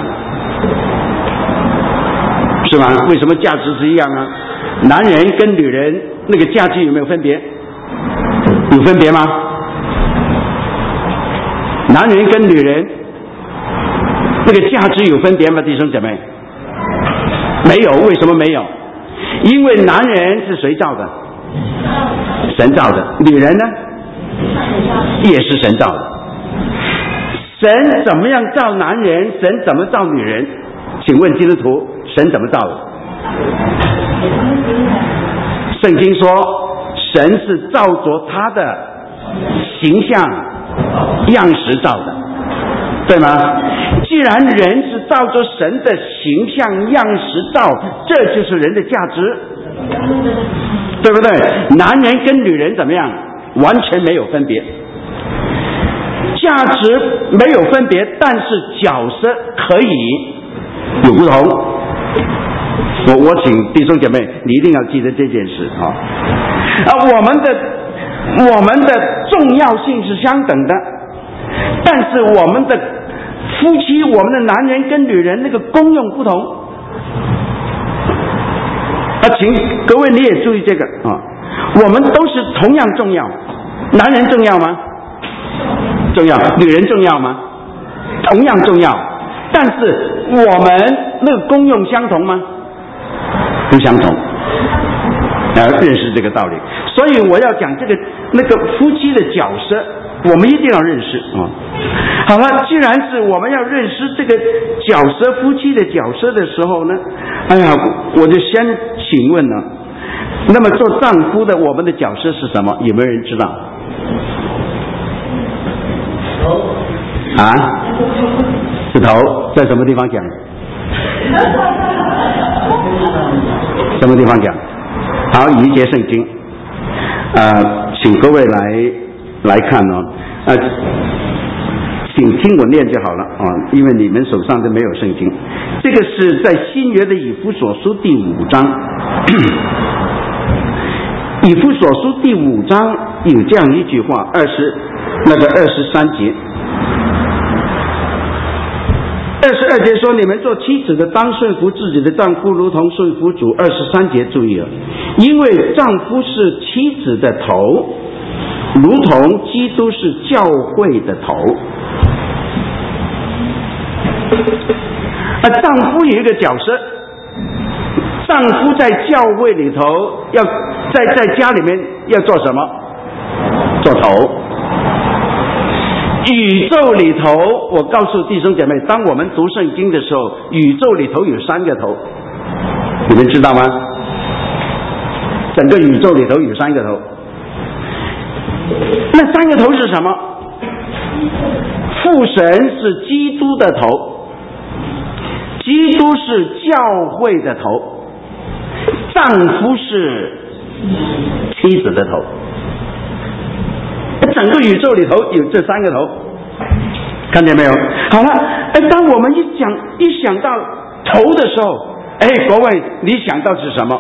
是吗？为什么价值是一样啊？男人跟女人那个价值有没有分别？有分别吗？男人跟女人那个价值有分别吗？弟兄姐妹，没有。为什么没有？因为男人是谁造的？神造的。女人呢？也是神造的。神怎么样造男人？神怎么造女人？请问基督徒，神怎么造的？圣经说神是照着他的形象样式造的，对吗？既然人是照着神的形象样式造，这就是人的价值，对不对？男人跟女人怎么样？完全没有分别，价值没有分别，但是角色可以有不同。我请弟兄姐妹，你一定要记得这件事啊！我们的重要性是相等的，但是我们的夫妻，我们的男人跟女人那个功用不同。请各位你也注意这个啊！我们都是同样重要，男人重要吗？重要。女人重要吗？同样重要。但是我们那个功用相同吗？不相同。要认识这个道理。所以我要讲那个夫妻的角色，我们一定要认识啊。好了，既然是我们要认识这个角色，夫妻的角色的时候呢，我就先请问呢，那么做丈夫的我们的角色是什么？有没有人知道？是头，在什么地方讲？什么地方讲？好，一节圣经，请各位来看哦，请听我念就好了啊，因为你们手上都没有圣经。这个是在新约的以弗所书第5章，以弗所书第5章有这样一句话，23节。22节说，你们做妻子的当顺服自己的丈夫，如同顺服主。23节注意了，因为丈夫是妻子的头，如同基督是教会的头。丈夫有一个角色，丈夫在教会里头要在家里面要做什么？做头。宇宙里头，我告诉弟兄姐妹，当我们读圣经的时候，宇宙里头有3个头，你们知道吗？整个宇宙里头有3个头，那3个头是什么？父神是基督的头，基督是教会的头，丈夫是妻子的头。整个宇宙里头有这3个头，看见没有？好了，当我们一想到头的时候，各位，你想到是什么？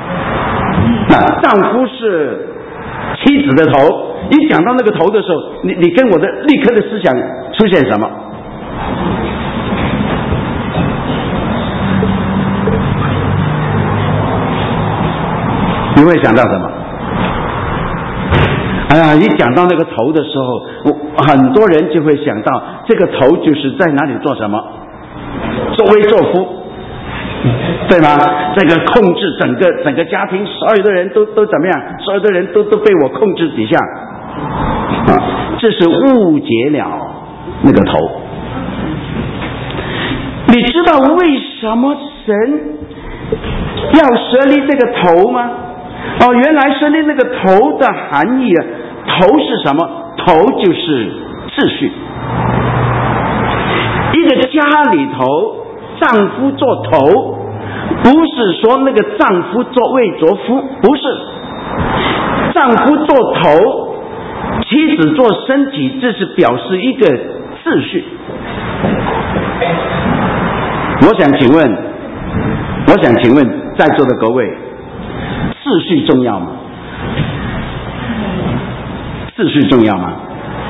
丈夫是妻子的头，一想到那个头的时候，你跟我的立刻的思想出现什么？你会想到什么？一讲到那个头的时候，很多人就会想到这个头就是在哪里做什么？作威作福，对吗？这个控制整个家庭，所有的人都怎么样？所有的人都被我控制底下，这是误解了那个头。你知道为什么神要设立这个头吗？原来设立那个头的含义啊，头是什么？头就是秩序。一个家里头，丈夫做头，不是说那个丈夫作威作福，不是。丈夫做头，妻子做身体，这是表示一个秩序。我想请问在座的各位，秩序重要吗？秩序重要吗？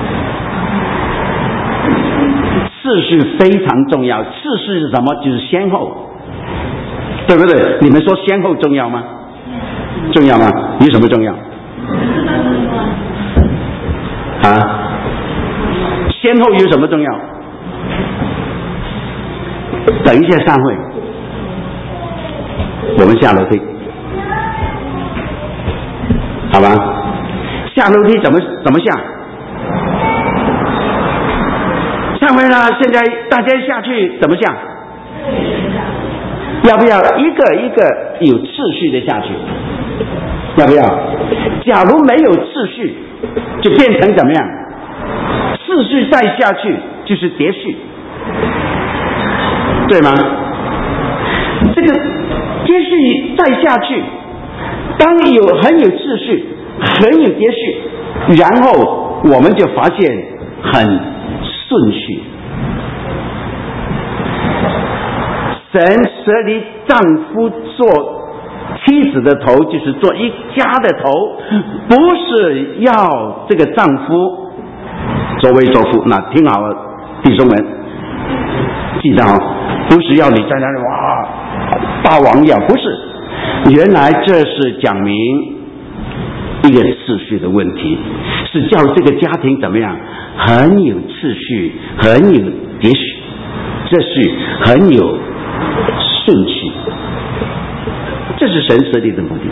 秩序非常重要。秩序是什么？就是先后，对不对？你们说先后重要吗？重要吗？有什么重要？先后有什么重要？等一下散会，我们下楼梯，好吧？下楼梯怎么下？散会了，现在大家下去怎么下？要不要一个一个有秩序的下去？ 要不要？假如没有次序，就变成怎么样？次序再下去就是叠序，对吗？这个接续再下去，当很有次序，很有接续，然后我们就发现很顺序。神设立丈夫做妻子的头，就是做一家的头，不是要这个丈夫作威作福。那听好了，弟兄们，记得哦，不是要你在那里哇大王样，不是。原来这是讲明一个次序的问题，是叫这个家庭怎么样，很有次序，很有秩序，秩序很有顺序，这是神设立的目的。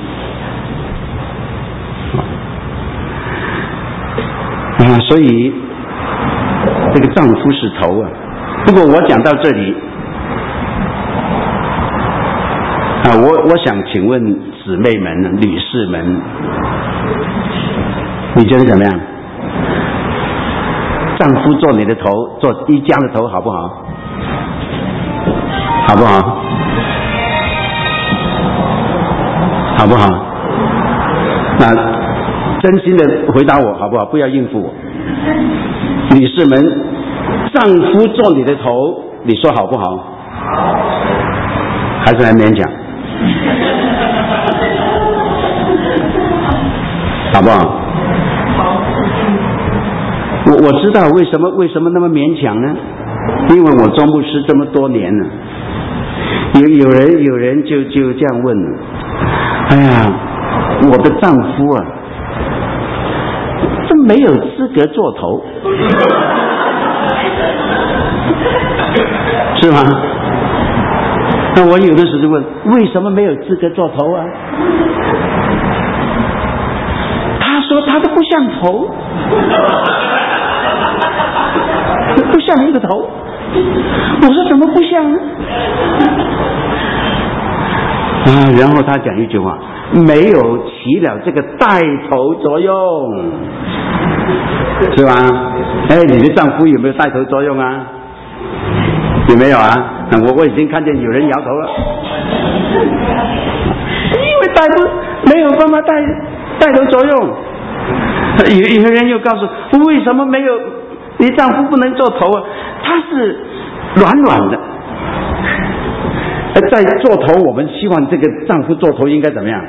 所以这个丈夫是头啊。不过我讲到这里我想请问姊妹们、女士们，你觉得怎么样？丈夫做你的头，做一家的头，好不好？好不好？好不好？那真心的回答我好不好？不要应付我。女士们，丈夫做你的头，你说好不好？还是很勉强？好不好？我知道为什么那么勉强呢？因为我做牧师这么多年了，有人就这样问了，哎呀，我的丈夫啊，这没有资格做头，是吗？那我有的时候就问，为什么没有资格做头啊？他说他都不像头，不像一个头。我说怎么不像呢？然后他讲一句话，没有起了这个带头作用，是吧？你的丈夫有没有带头作用啊？有没有啊？我已经看见有人摇头了，因为没有办法带头作用。有人又告诉为什么没有你丈夫不能做头啊？他是软软的，在做头，我们希望这个丈夫做头应该怎么样？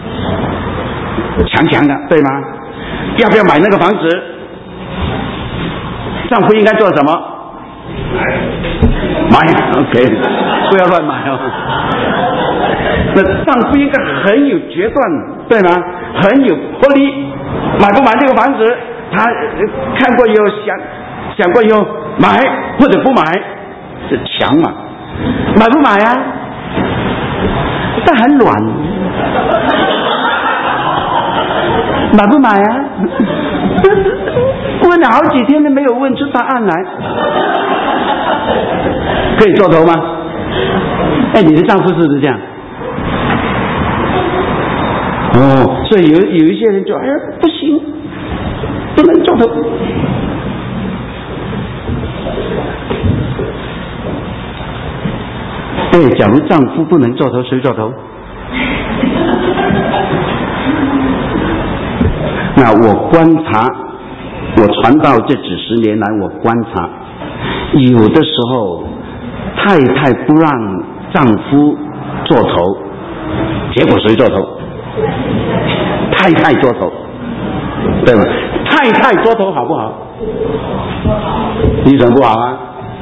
强强的，对吗？要不要买那个房子？丈夫应该做什么？买 OK， 不要乱买哦。那丈夫应该很有决断，对吗？很有魄力。买不买这个房子，他看过以后想过以后买或者不买，是强嘛？买不买啊？但很软，买不买啊？问了好几天都没有问出答案来。可以做头吗？你的丈夫是不是这样？所以有一些人就不行，不能做头。假如丈夫不能做头，谁做头？那我观察，我传道这几十年来，我观察，有的时候太太不让丈夫做头，结果谁做头？太太做头，对吗？太太做头好不好？你怎么不好啊？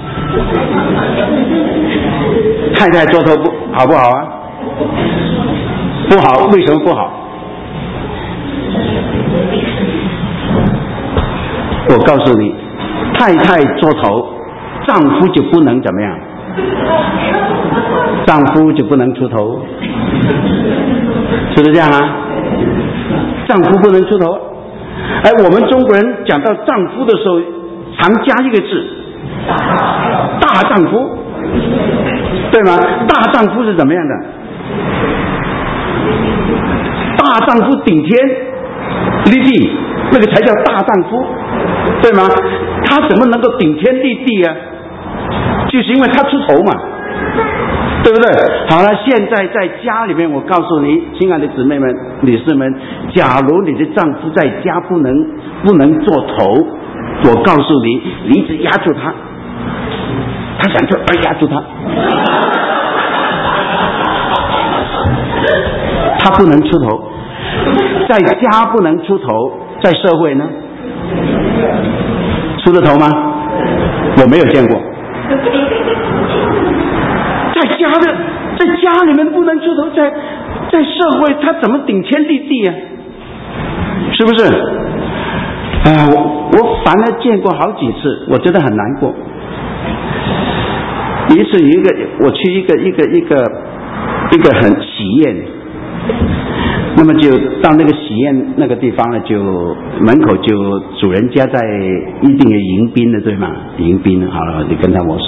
太太做头好不好啊？不好，为什么不好？我告诉你，太太做头，丈夫就不能怎么样？丈夫就不能出头，是不是这样啊？丈夫不能出头。我们中国人讲到丈夫的时候，常加一个字，大丈夫，对吗？大丈夫是怎么样的？ 大丈夫顶天立地，那个才叫大丈夫，对吗？他怎么能够顶天立地啊？就是因为他出头嘛，对不对？好了，现在在家里面，我告诉你，亲爱的姊妹们、女士们，假如你的丈夫在家不能做头，我告诉你，你一直压住他，他想做，压住他，他不能出头，在家不能出头，在社会呢，出得头吗？我没有见过。在家里面不能出头，在社会他怎么顶天立地啊？是不是？我反而见过好几次，我觉得很难过。一次我去一个很喜宴，那么就到那个喜宴那个地方呢，就门口就主人家在一定的迎宾的，对吗？迎宾好了，就跟他握手。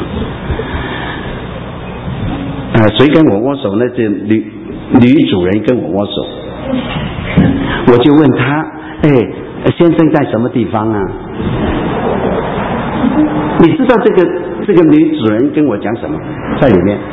谁跟我握手呢？这女主人跟我握手，我就问他，先生在什么地方啊？你知道这个女主人跟我讲什么？在里面。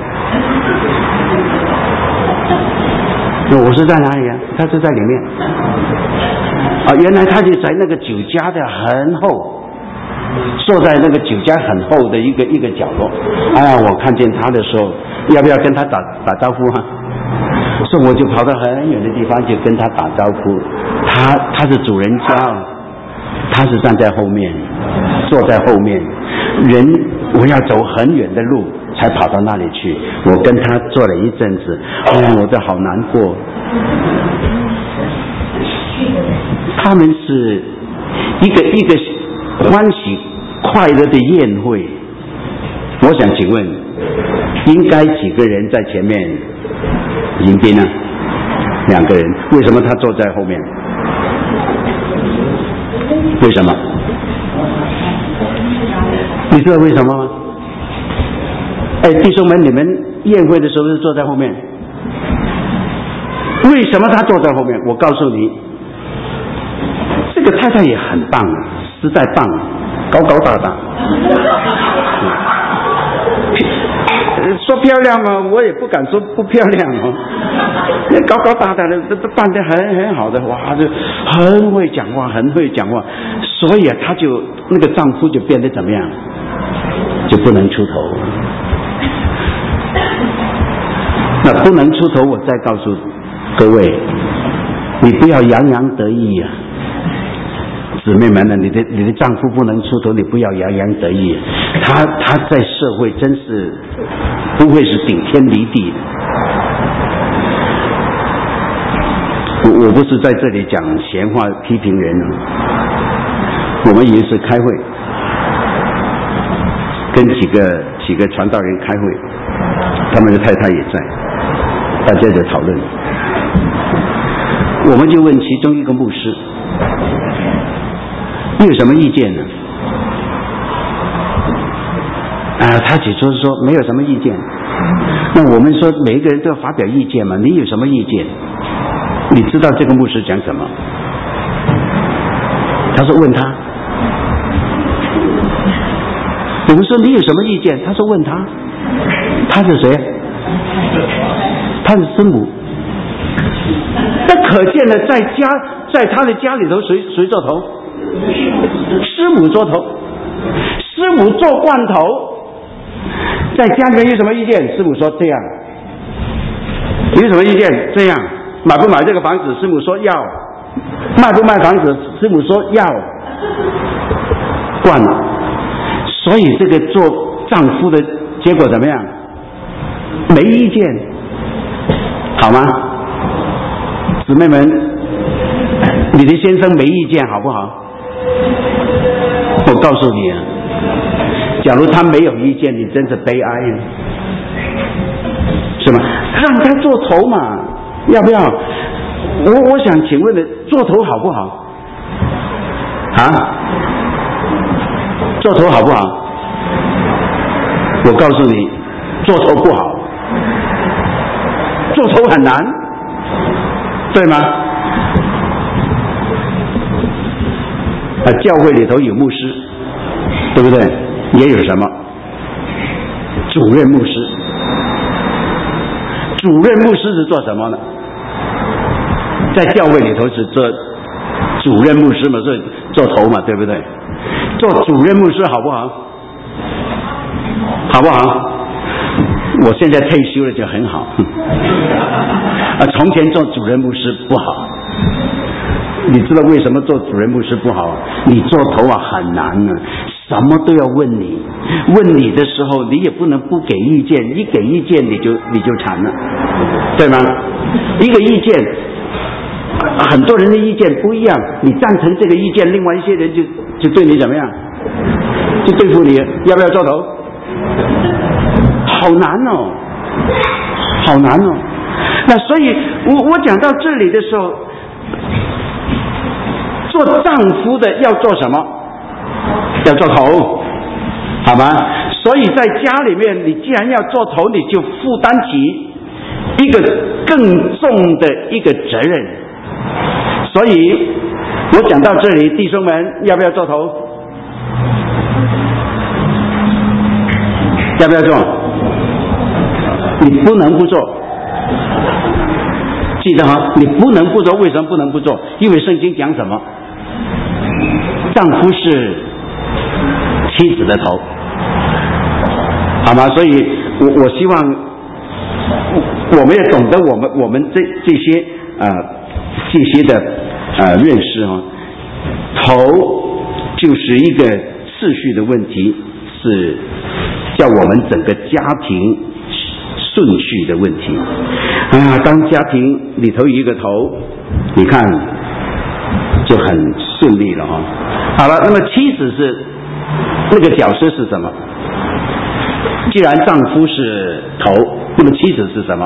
我说在哪里啊？他说在里面。原来他就在那个酒家的很后，坐在那个酒家很后的一个角落。我看见他的时候，要不要跟他打招呼啊？所以我就跑到很远的地方就跟他打招呼。他是主人家，他是站在后面，坐在后面。我要走很远的路才跑到那里去。我跟他坐了一阵子，我都好难过。他们是一个欢喜快乐的宴会。我想请问，应该几个人在前面迎宾呢？2个人。为什么他坐在后面？为什么？你知道为什么吗？弟兄们，你们宴会的时候是坐在后面，为什么他坐在后面？我告诉你，这个太太也很棒，实在棒，高高大大。说漂亮吗？我也不敢说不漂亮哦。那高高大大的，都扮得很好的，哇，就很会讲话，很会讲话。所以他就那个丈夫就变得怎么样？就不能出头。那不能出头，我再告诉各位，你不要洋洋得意啊，姊妹们呢，你的丈夫不能出头，你不要洋洋得意。他在社会真是不会是顶天立地的。我不是在这里讲闲话批评人，我们有一次开会，跟几个传道人开会，他们的太太也在，大家在讨论。我们就问其中一个牧师，你有什么意见呢？他起初说没有什么意见。那我们说每一个人都要发表意见嘛，你有什么意见？你知道这个牧师讲什么？他说问他。我们说你有什么意见？他说问他。他是谁？他是师母。那可见了，在他的家里头，谁做头？师母做头。师母做惯头。在家里面有什么意见？师母说这样。有什么意见？这样。买不买这个房子？师母说要。卖不卖房子？师母说要。惯了。所以这个做丈夫的结果怎么样？没意见，好吗？姊妹们，你的先生没意见好不好？我告诉你啊，假如他没有意见，你真是悲哀，是吗？让他做头嘛，要不要？我想请问的，做头好不好？啊？做头好不好？我告诉你，做头不好，做头很难。 对吗？教会里头有牧师，对不对？也有什么主任牧师？主任牧师是做什么呢？在教会里头是做主任牧师嘛，是做头嘛，对不对？做主任牧师好不好？好不好？我现在退休了就很好。从前做主任牧师不好。你知道为什么做主任牧师不好？你做头很难啊，什么都要问你，问你的时候你也不能不给意见，一给意见你就惨了，对吗？一个意见，很多人的意见不一样，你赞成这个意见，另外一些人就对你怎么样？就对付你，要不要做头？好难哦，好难哦。那所以我讲到这里的时候，做丈夫的要做什么？要做头，好吗？所以在家里面，你既然要做头，你就负担起一个更重的一个责任。所以我讲到这里，弟兄们要不要做头？要不要做？你不能不做，记得哈，你不能不做。为什么不能不做？因为圣经讲什么？丈夫是妻子的头，好吗？所以我希望我们也懂得我们这些的认识啊，头就是一个次序的问题，是叫我们整个家庭顺序的问题啊。当家庭里头有一个头，你看就很顺利了哈。好了，那么妻子是那个角色是什么？既然丈夫是头，那么妻子是什么？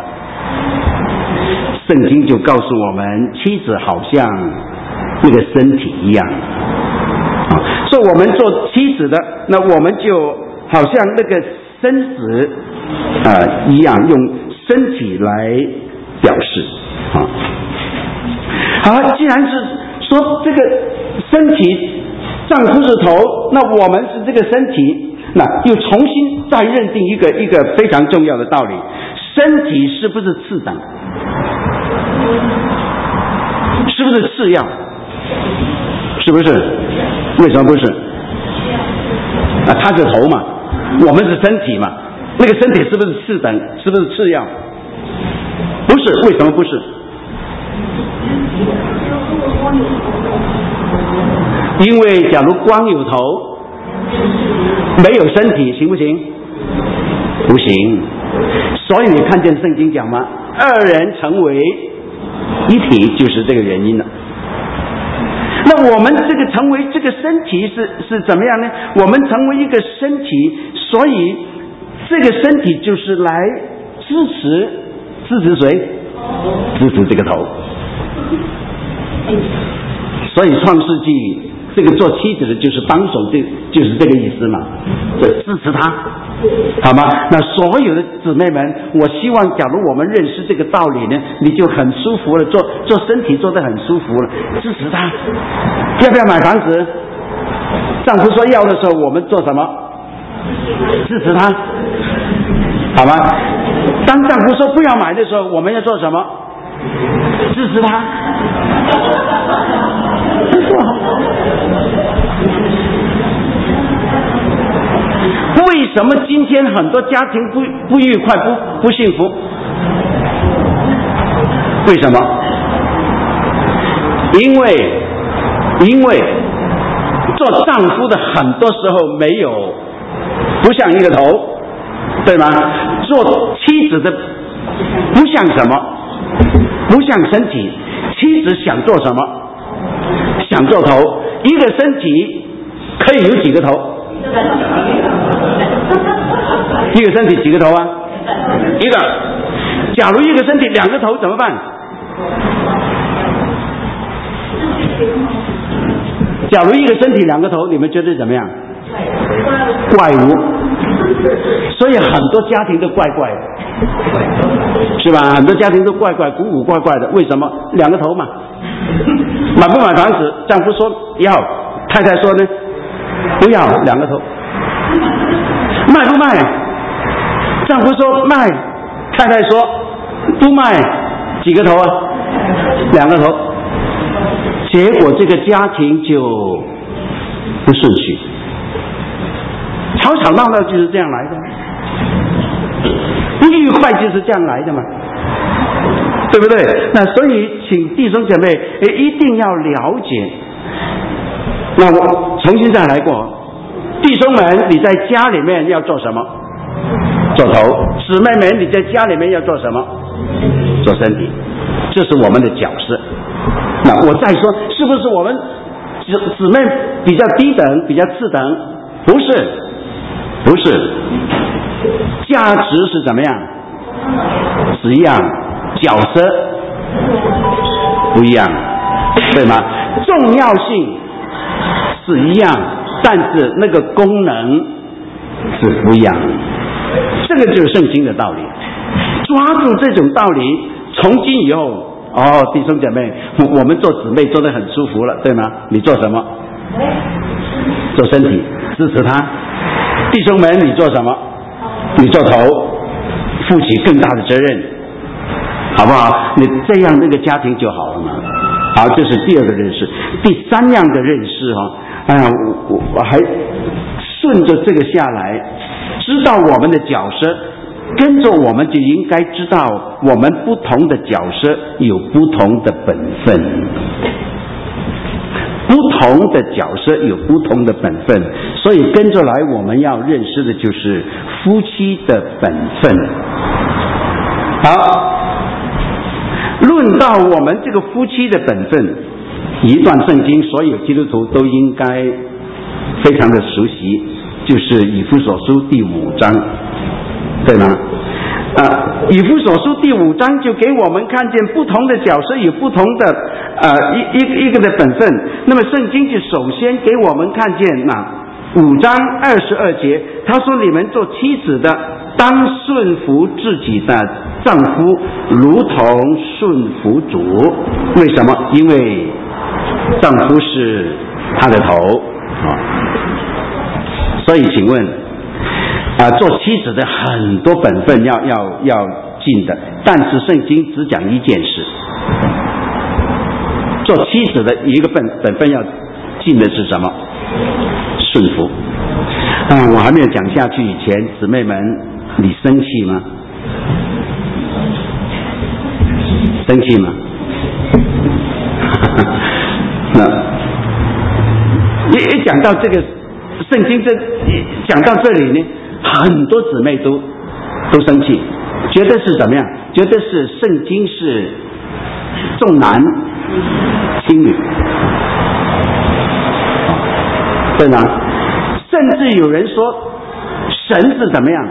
圣经就告诉我们，妻子好像那个身体一样啊。所以我们做妻子的，那我们就好像那个身子一样，用身体来表示啊。好，既然是说这个身体，丈夫是头，那我们是这个身体，那又重新再认定一个非常重要的道理：身体是不是次等？是不是次要？是不是？为什么不是？他是头嘛，我们是身体嘛，那个身体是不是次等？是不是次要？不是，为什么不是？因为假如光有头没有身体，行不行？不行。所以你看见圣经讲吗？二人成为一体，就是这个原因了。那我们这个成为这个身体是怎么样呢？我们成为一个身体，所以这个身体就是来支持谁？支持这个头。所以创世纪这个做妻子的就是帮手，就是这个意思嘛，就支持他，好吗？那所有的姊妹们，我希望假如我们认识这个道理呢，你就很舒服了，做身体做得很舒服了，支持他。要不要买房子？丈夫说要的时候，我们做什么？支持他，好吗？当丈夫说不要买的时候，我们要做什么？支持他。为什么今天很多家庭不愉快、不幸福？为什么？因为做丈夫的很多时候不像一个头，对吗？做妻子的不像什么，不像身体。妻子想做什么？想做头。一个身体可以有几个头？一个身体几个头啊？一个。假如一个身体两个头怎么办？假如一个身体两个头，你们觉得怎么样？怪物， 所以很多家庭都怪怪的，是吧？很多家庭都怪怪、古古怪怪的，为什么？2个头嘛。买不买房子？丈夫说要，太太说呢不要，2个头。卖不卖？丈夫说卖，太太说不卖，几个头啊？2个头。结果这个家庭就不顺序，吵吵闹闹就是这样来的，不愉快就是这样来的嘛，对不对？那所以请弟兄姐妹一定要了解。那我重新再来过，弟兄们，你在家里面要做什么？做头。姊妹们，你在家里面要做什么？做身体。这是我们的角色。那我再说，是不是我们姊妹比较低等，比较次等？不是，不是，价值是怎么样？是一样，角色不一样，对吗？重要性是一样，但是那个功能是不一样。这个就是圣经的道理。抓住这种道理，从今以后。弟兄姐妹，我们做姊妹做得很舒服了，对吗？你做什么？做身体，支持他。弟兄们，你做什么？你做头，负起更大的责任，好不好？你这样那个家庭就好了嘛。好，这是第2个认识。第3样的认识我还顺着这个下来，知道我们的角色。跟着我们就应该知道，我们不同的角色有不同的本分，不同的角色有不同的本分，所以跟着来我们要认识的就是夫妻的本分。好，论到我们这个夫妻的本分，一段圣经所有基督徒都应该非常的熟悉，就是以弗所书第5章，对吗？以弗所书第5章就给我们看见不同的角色有不同的一个的本分。那么圣经就首先给我们看见5章22节，他说你们做妻子的当顺服自己的丈夫，如同顺服主。为什么？因为丈夫是他的头所以请问做妻子的很多本分要尽的，但是圣经只讲一件事，做妻子的一个本分要尽的是什么？顺服。我还没有讲下去以前，姊妹们，你生气吗？生气吗？一讲到这个圣经讲到这里呢，很多姊妹都生气，觉得是怎么样？觉得是圣经是重男轻女，对吗？甚至有人说神是怎么样？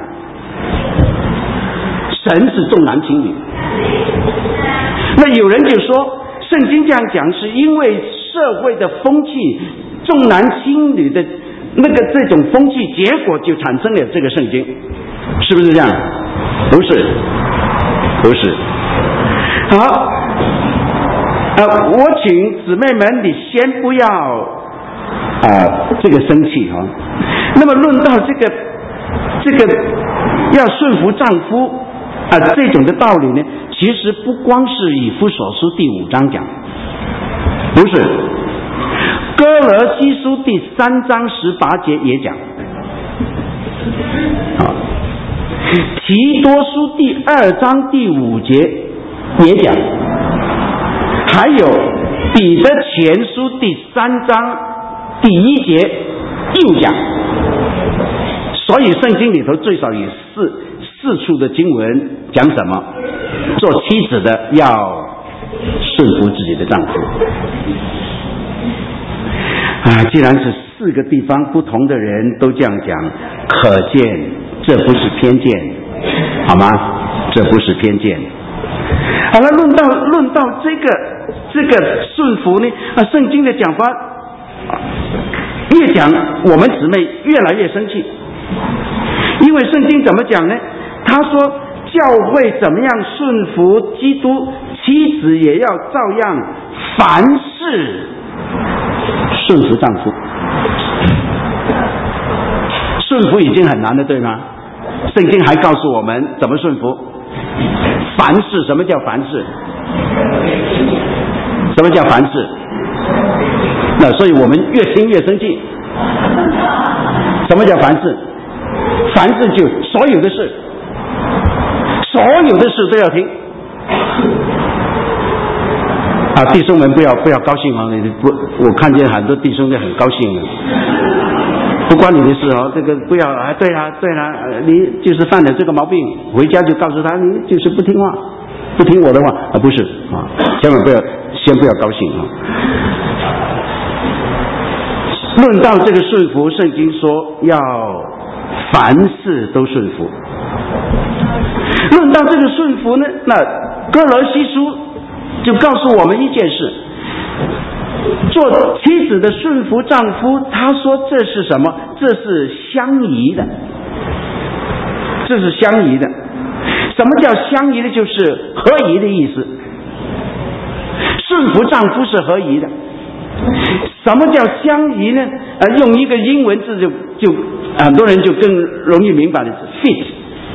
神是重男轻女。那有人就说圣经这样讲是因为社会的风气重男轻女的这种风气，结果就产生了这个圣经，是不是这样？不是，不是。好，我请姊妹们，你先不要这个生气那么论到这个要顺服丈夫这种的道理呢，其实不光是以弗所书第5章讲，不是。哥罗西书第3章18节也讲，提多书第2章第5节也讲，还有彼得前书第3章第1节又讲。所以圣经里头最少有四处的经文讲什么？做妻子的要顺服自己的丈夫。既然是4个地方不同的人都这样讲，可见这不是偏见，好吗？这不是偏见。好了，论到这个顺服呢，圣经的讲法越讲，我们姊妹越来越生气， 因为圣经怎么讲呢？他说教会怎么样顺服基督，妻子也要照样凡事顺服丈夫。顺服已经很难了，对吗？圣经还告诉我们怎么顺服。凡事，什么叫凡事？什么叫凡事？那所以我们越听越生气。什么叫凡事？凡事就所有的事，所有的事都要听。啊，弟兄们不要高兴啊！我看见很多弟兄都很高兴啊。不关你的事哦，这个不要啊！对啦，你就是犯了这个毛病，回家就告诉他，你就是不听话，不听我的话啊！不是啊，千万先不要高兴啊！论到这个顺服，圣经说要凡事都顺服。论到这个顺服呢，那哥罗西书就告诉我们一件事。做妻子的顺服丈夫，他说这是什么？这是相宜的，这是相宜的。什么叫相宜的？就是合宜的意思。顺服丈夫是合宜的。什么叫相宜呢？用一个英文字就很多人就更容易明白的是 fit。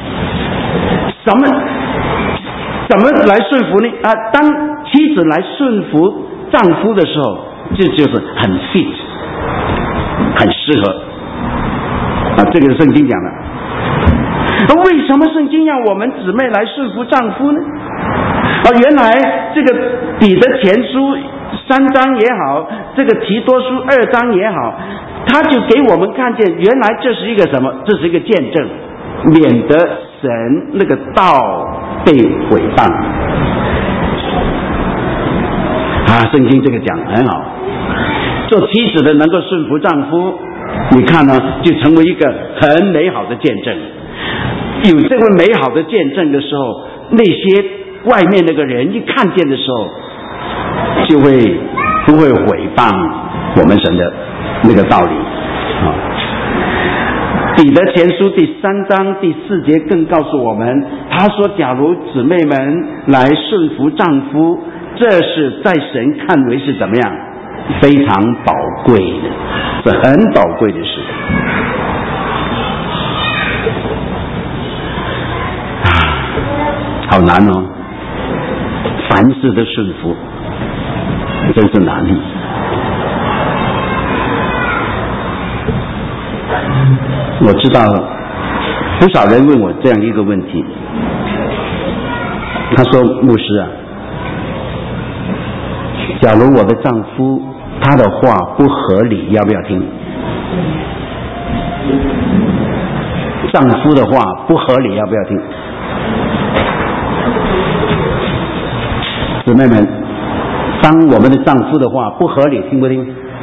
怎么来顺服呢？当妻子来顺服丈夫的时候，这就是很 fit， 很适合这个是圣经讲的。为什么圣经让我们姊妹来顺服丈夫呢？原来这个彼得前书3章也好，这个提多书2章也好，他就给我们看见，原来这是一个什么？这是一个见证，免得神那个道被毁谤。圣经这个讲很好，做妻子的能够顺服丈夫，你看呢，就成为一个很美好的见证。有这个美好的见证的时候，那些外面那个人一看见的时候，就会不会毁谤我们神的那个道理啊。彼得前书第3章第4节更告诉我们，他说假如姊妹们来顺服丈夫，这是在神看为是怎么样？非常宝贵的，是很宝贵的事。好难哦，凡事的顺服，真是难。我知道不少人问我这样一个问题，他说：“牧师啊，假如我的丈夫他的话不合理，要不要听？丈夫的话不合理，要不要听？”姊妹们，当我们的丈夫的话不合理，听不听？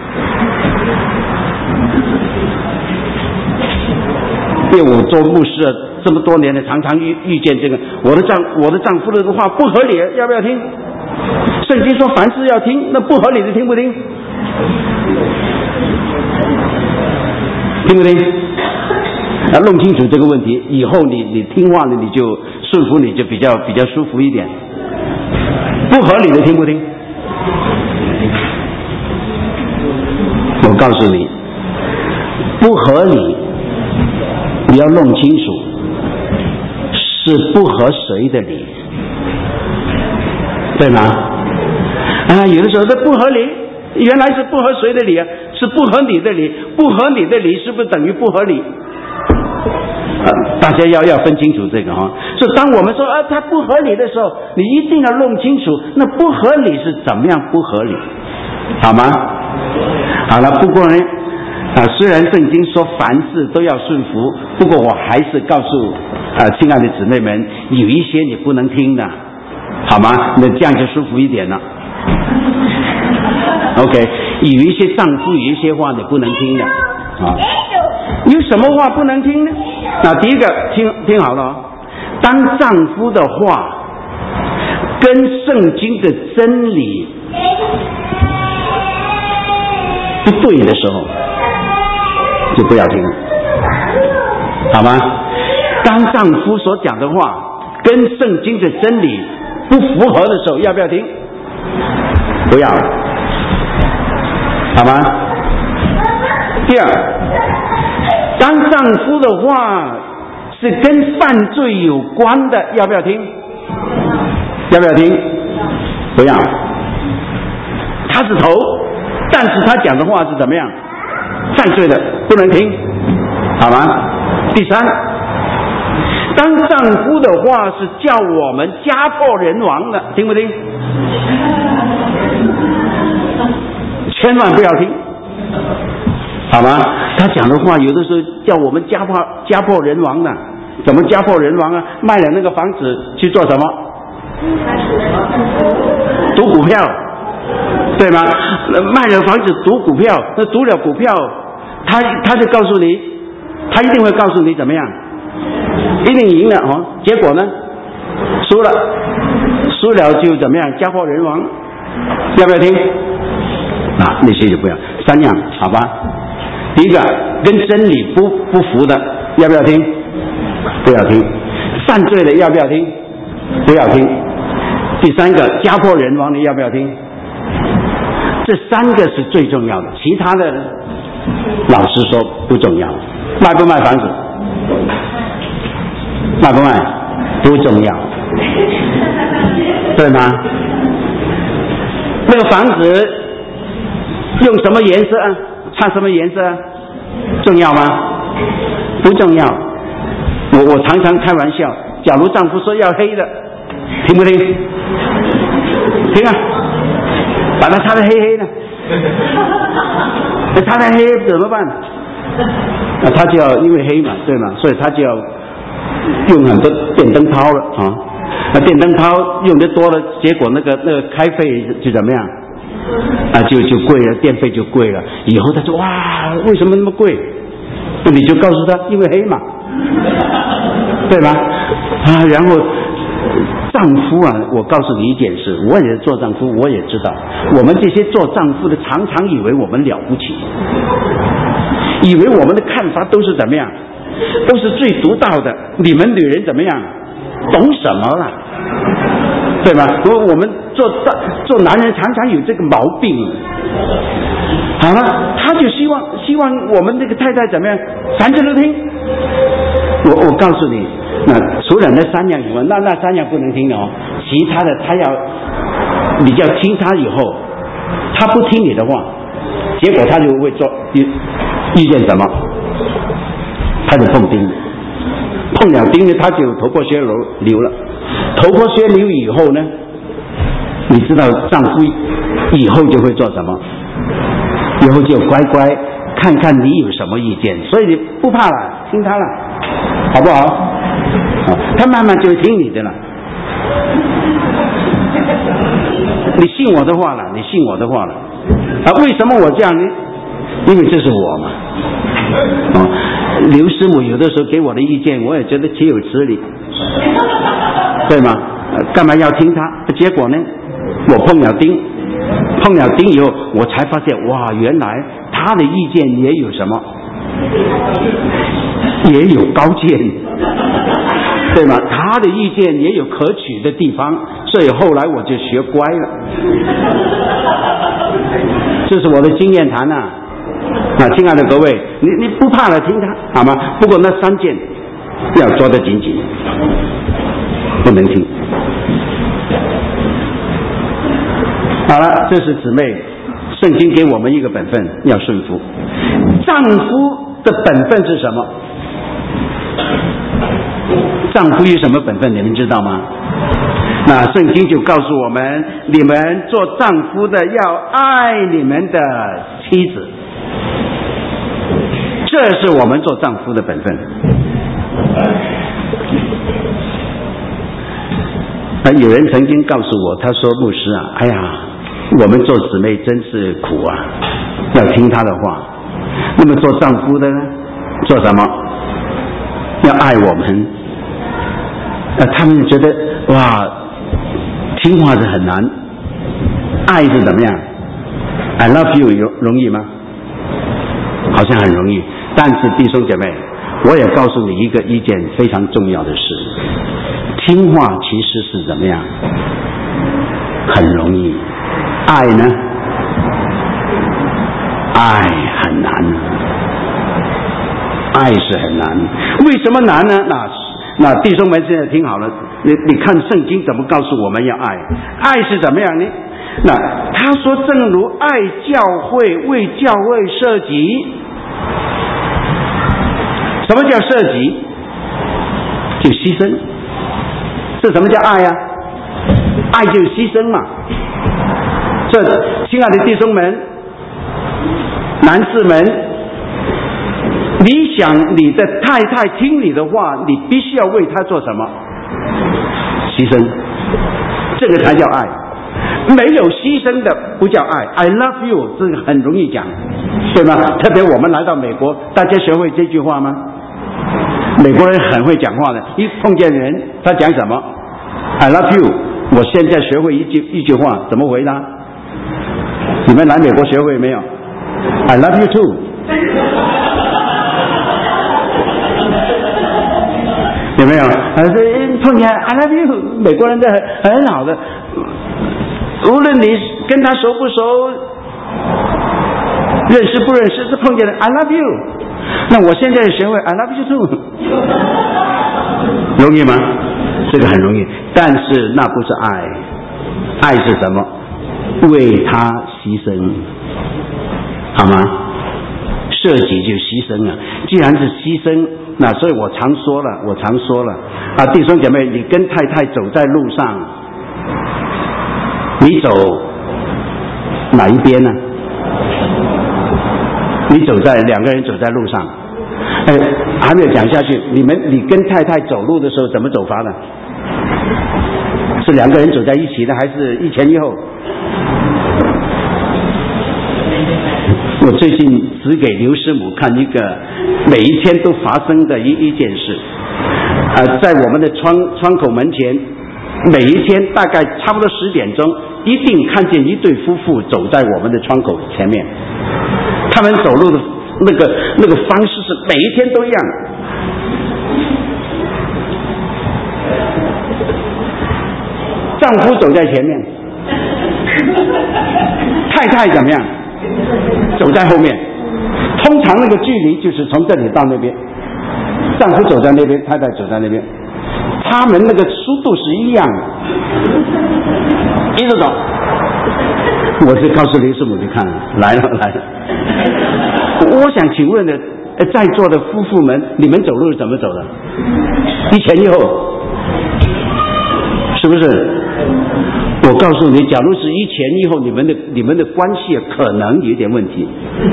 因为我做牧师这么多年了，常常遇见这个，我的丈夫的话不合理，要不要听？圣经说凡事要听，那不合理的听不听？听不听？弄清楚这个问题以后，你听话了，你就顺服，你就比较舒服一点。不合理的听不听？我告诉你，不合理你要弄清楚，是不合谁的理，对吗？有的时候这不合理，原来是不合谁的理啊？是不合你的理，不合你的理是不是等于不合理？大家要分清楚这个哈。所以当我们说它不合理的时候，你一定要弄清楚，那不合理是怎么样不合理，好吗？好了，不过呢，虽然圣经说凡事都要顺服，不过我还是告诉亲爱的姊妹们，有一些你不能听的，好吗？那这样就舒服一点了。OK， 有一些丈夫有一些话你不能听的啊。有什么话不能听呢？第一个听好了哦，当丈夫的话跟圣经的真理不对的时候，就不要听，好吗？ 当丈夫所讲的话跟圣经的真理不符合的时候，要不要听？不要，好吗？第二，当丈夫的话是跟犯罪有关的，要不要听？要不要听？不要。他是头，但是他讲的话是怎么样？犯罪的，不能听，好吗？第三，当丈夫的话是叫我们家破人亡的，听不听？千万不要听，好吗？他讲的话有的时候叫我们家破人亡的，怎么家破人亡啊？卖了那个房子去做什么？赌股票，对吗？卖了房子赌股票，那赌了股票，他就告诉你，他一定会告诉你怎么样？一定赢了哦。结果呢？输了就怎么样？家破人亡，要不要听？那些就不要。三样，好吧？第一个，跟真理不符的，要不要听？不要听。犯罪的要不要听？不要听。第三个，家破人亡的要不要听？这三个是最重要的，其他的老实说不重要。卖不卖房子？卖不卖？不重要，对吗？那个房子用什么颜色啊？穿什么颜色啊？重要吗？不重要。我常常开玩笑，假如丈夫说要黑的，听不听？听啊，把它擦得黑黑的，擦得黑怎么办？那他就要因为黑嘛，对吗？所以他就要用很多电灯泡了啊。那电灯泡用的多了，结果那个开费就怎么样？就贵了，电费就贵了。以后他说哇，为什么那么贵？那你就告诉他，因为黑嘛，对吧？然后丈夫啊，我告诉你一件事，我也做丈夫，我也知道，我们这些做丈夫的常常以为我们了不起，以为我们的看法都是怎么样，都是最独到的。你们女人怎么样？懂什么了？对吧？我们做男人常常有这个毛病。好了，他就希望我们这个太太怎么样，凡事都听。我告诉你，那除了那三样以外，那三样不能听哦，其他的你要听他以后，他不听你的话，结果他就会遇见什么？他就碰钉，碰了钉呢，他就头破血流了。头破血流以后呢，你知道丈夫以后就会做什么？以后就乖乖看看你有什么意见，所以你不怕了，听他了，好不好？他慢慢就会听你的了。你信我的话了，你信我的话了。为什么我这样呢？因为这是我嘛。刘师母有的时候给我的意见，我也觉得岂有此理，对吗？干嘛要听他？结果呢，我碰了钉以后，我才发现哇，原来他的意见也有什么，也有高见，对吗？他的意见也有可取的地方，所以后来我就学乖了。这是我的经验谈啊。亲爱的各位，你不怕了，听他好吗？不过那三件要抓得紧紧，不能听。好了，这是姊妹，圣经给我们一个本分，要顺服。丈夫的本分是什么？丈夫有什么本分？你们知道吗？那圣经就告诉我们，你们做丈夫的要爱你们的妻子，这是我们做丈夫的本分。有人曾经告诉我，他说牧师啊，哎呀，我们做姊妹真是苦啊，要听他的话。那么做丈夫的呢，做什么？要爱我们。他们觉得哇，听话是很难，爱是怎么样 ？I love you 容易吗？好像很容易，但是弟兄姐妹， 我也告诉你一件非常重要的事，听话其实是怎么样？很容易，爱呢？爱很难，爱是很难。为什么难呢？那弟兄们现在听好了，你看圣经怎么告诉我们要爱？爱是怎么样呢？那他说，正如爱教会，为教会舍己。什么叫舍己？就牺牲。这什么叫爱啊？爱就是牺牲嘛。这亲爱的弟兄们、男士们，你想你的太太听你的话，你必须要为她做什么？牺牲，这个才叫爱。没有牺牲的不叫爱。 I love you 这个很容易讲，对吗？特别我们来到美国，大家学会这句话吗？美国人很会讲话的，一碰见人他讲什么 I love you。 我现在学会一句话，怎么回答？你们来美国学会没有？ I love you too。 有没有？碰见 I love you， 美国人的很好的，无论你跟他熟不熟，认识不认识，是碰见了 I love you。 那我现在学会 I love you too， 容易吗？这个很容易，但是那不是爱。爱是什么？为他牺牲，好吗？舍己就牺牲了。既然是牺牲，那所以我常说了啊，弟兄姐妹，你跟太太走在路上，你走哪一边呢？两个人走在路上，还没有讲下去。你跟太太走路的时候怎么走法呢？是两个人走在一起的，还是一前一后？我最近只给刘师母看一个每一天都发生的一件事，在我们的窗口门前，每一天大概差不多10点钟，一定看见一对夫妇走在我们的窗口前面。他们走路的那个方式是每一天都一样。丈夫走在前面，太太怎么样？走在后面。通常那个距离就是从这里到那边，丈夫走在那边，太太走在那边，他们那个速度是一样的，一直走。我是告诉雷师母去看，来了。我想请问的，在座的夫妇们，你们走路是怎么走的？一前一后，是不是？我告诉你，假如是一前一后，你们的关系可能有点问题，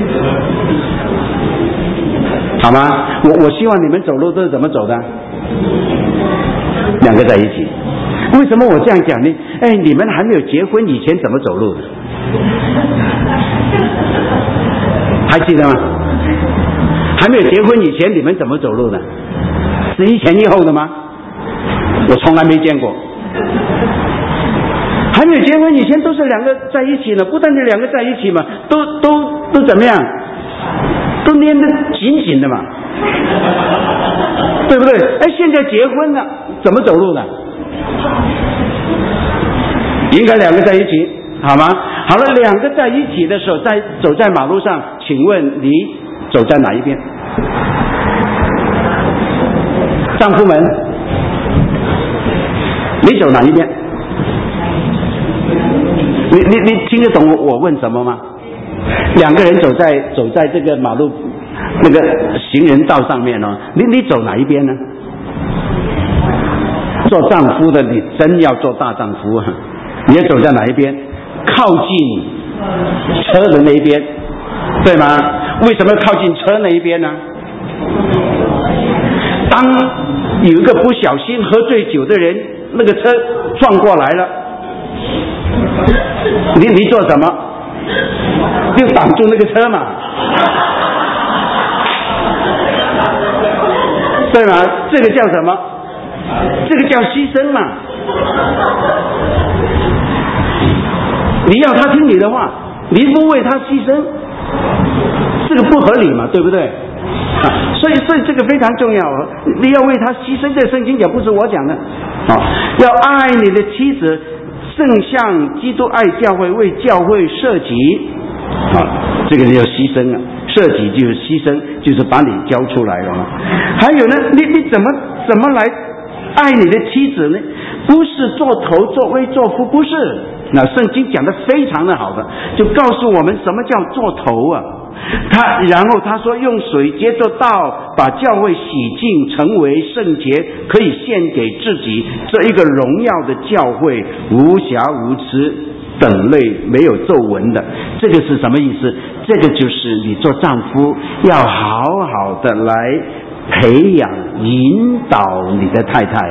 好吗？我希望你们走路都是怎么走的？两个在一起。为什么我这样讲呢？你们还没有结婚以前怎么走路的？还记得吗？还没有结婚以前你们怎么走路的？是一前一后的吗？我从来没见过。还没有结婚以前都是两个在一起呢，不但是两个在一起嘛，都怎么样？都粘得紧紧的嘛，对不对？现在结婚了，怎么走路的？应该两个在一起，好吗？好了，两个在一起的时候，走在马路上，请问你走在哪一边？丈夫们，你走哪一边？你听得懂我问什么吗？两个人走在这个马路那个行人道上面哦，你走哪一边呢？做丈夫的你真要做大丈夫啊！你要走在哪一边？靠近车的那一边，对吗？为什么靠近车那一边呢？当有一个不小心喝醉酒的人，那个车撞过来了，你做什么？就挡住那个车嘛，对吗？这个叫什么？这个叫牺牲嘛。你要他听你的话，你不为他牺牲，这个不合理嘛，对不对？ 所以这个非常重要，你要为他牺牲。这圣经讲不是我讲的要爱你的妻子，正像基督爱教会，为教会舍己这个叫牺牲舍己就是牺牲，就是把你交出来了还有呢，你怎么来爱你的妻子呢？不是做头做威做夫，不是。那圣经讲的非常的好的，就告诉我们什么叫做头然后他说用水接着道把教会洗净，成为圣洁，可以献给自己，这一个荣耀的教会，无瑕无疵，等类没有皱纹的。这个是什么意思？这个就是你做丈夫要好好的来培养引导你的太太，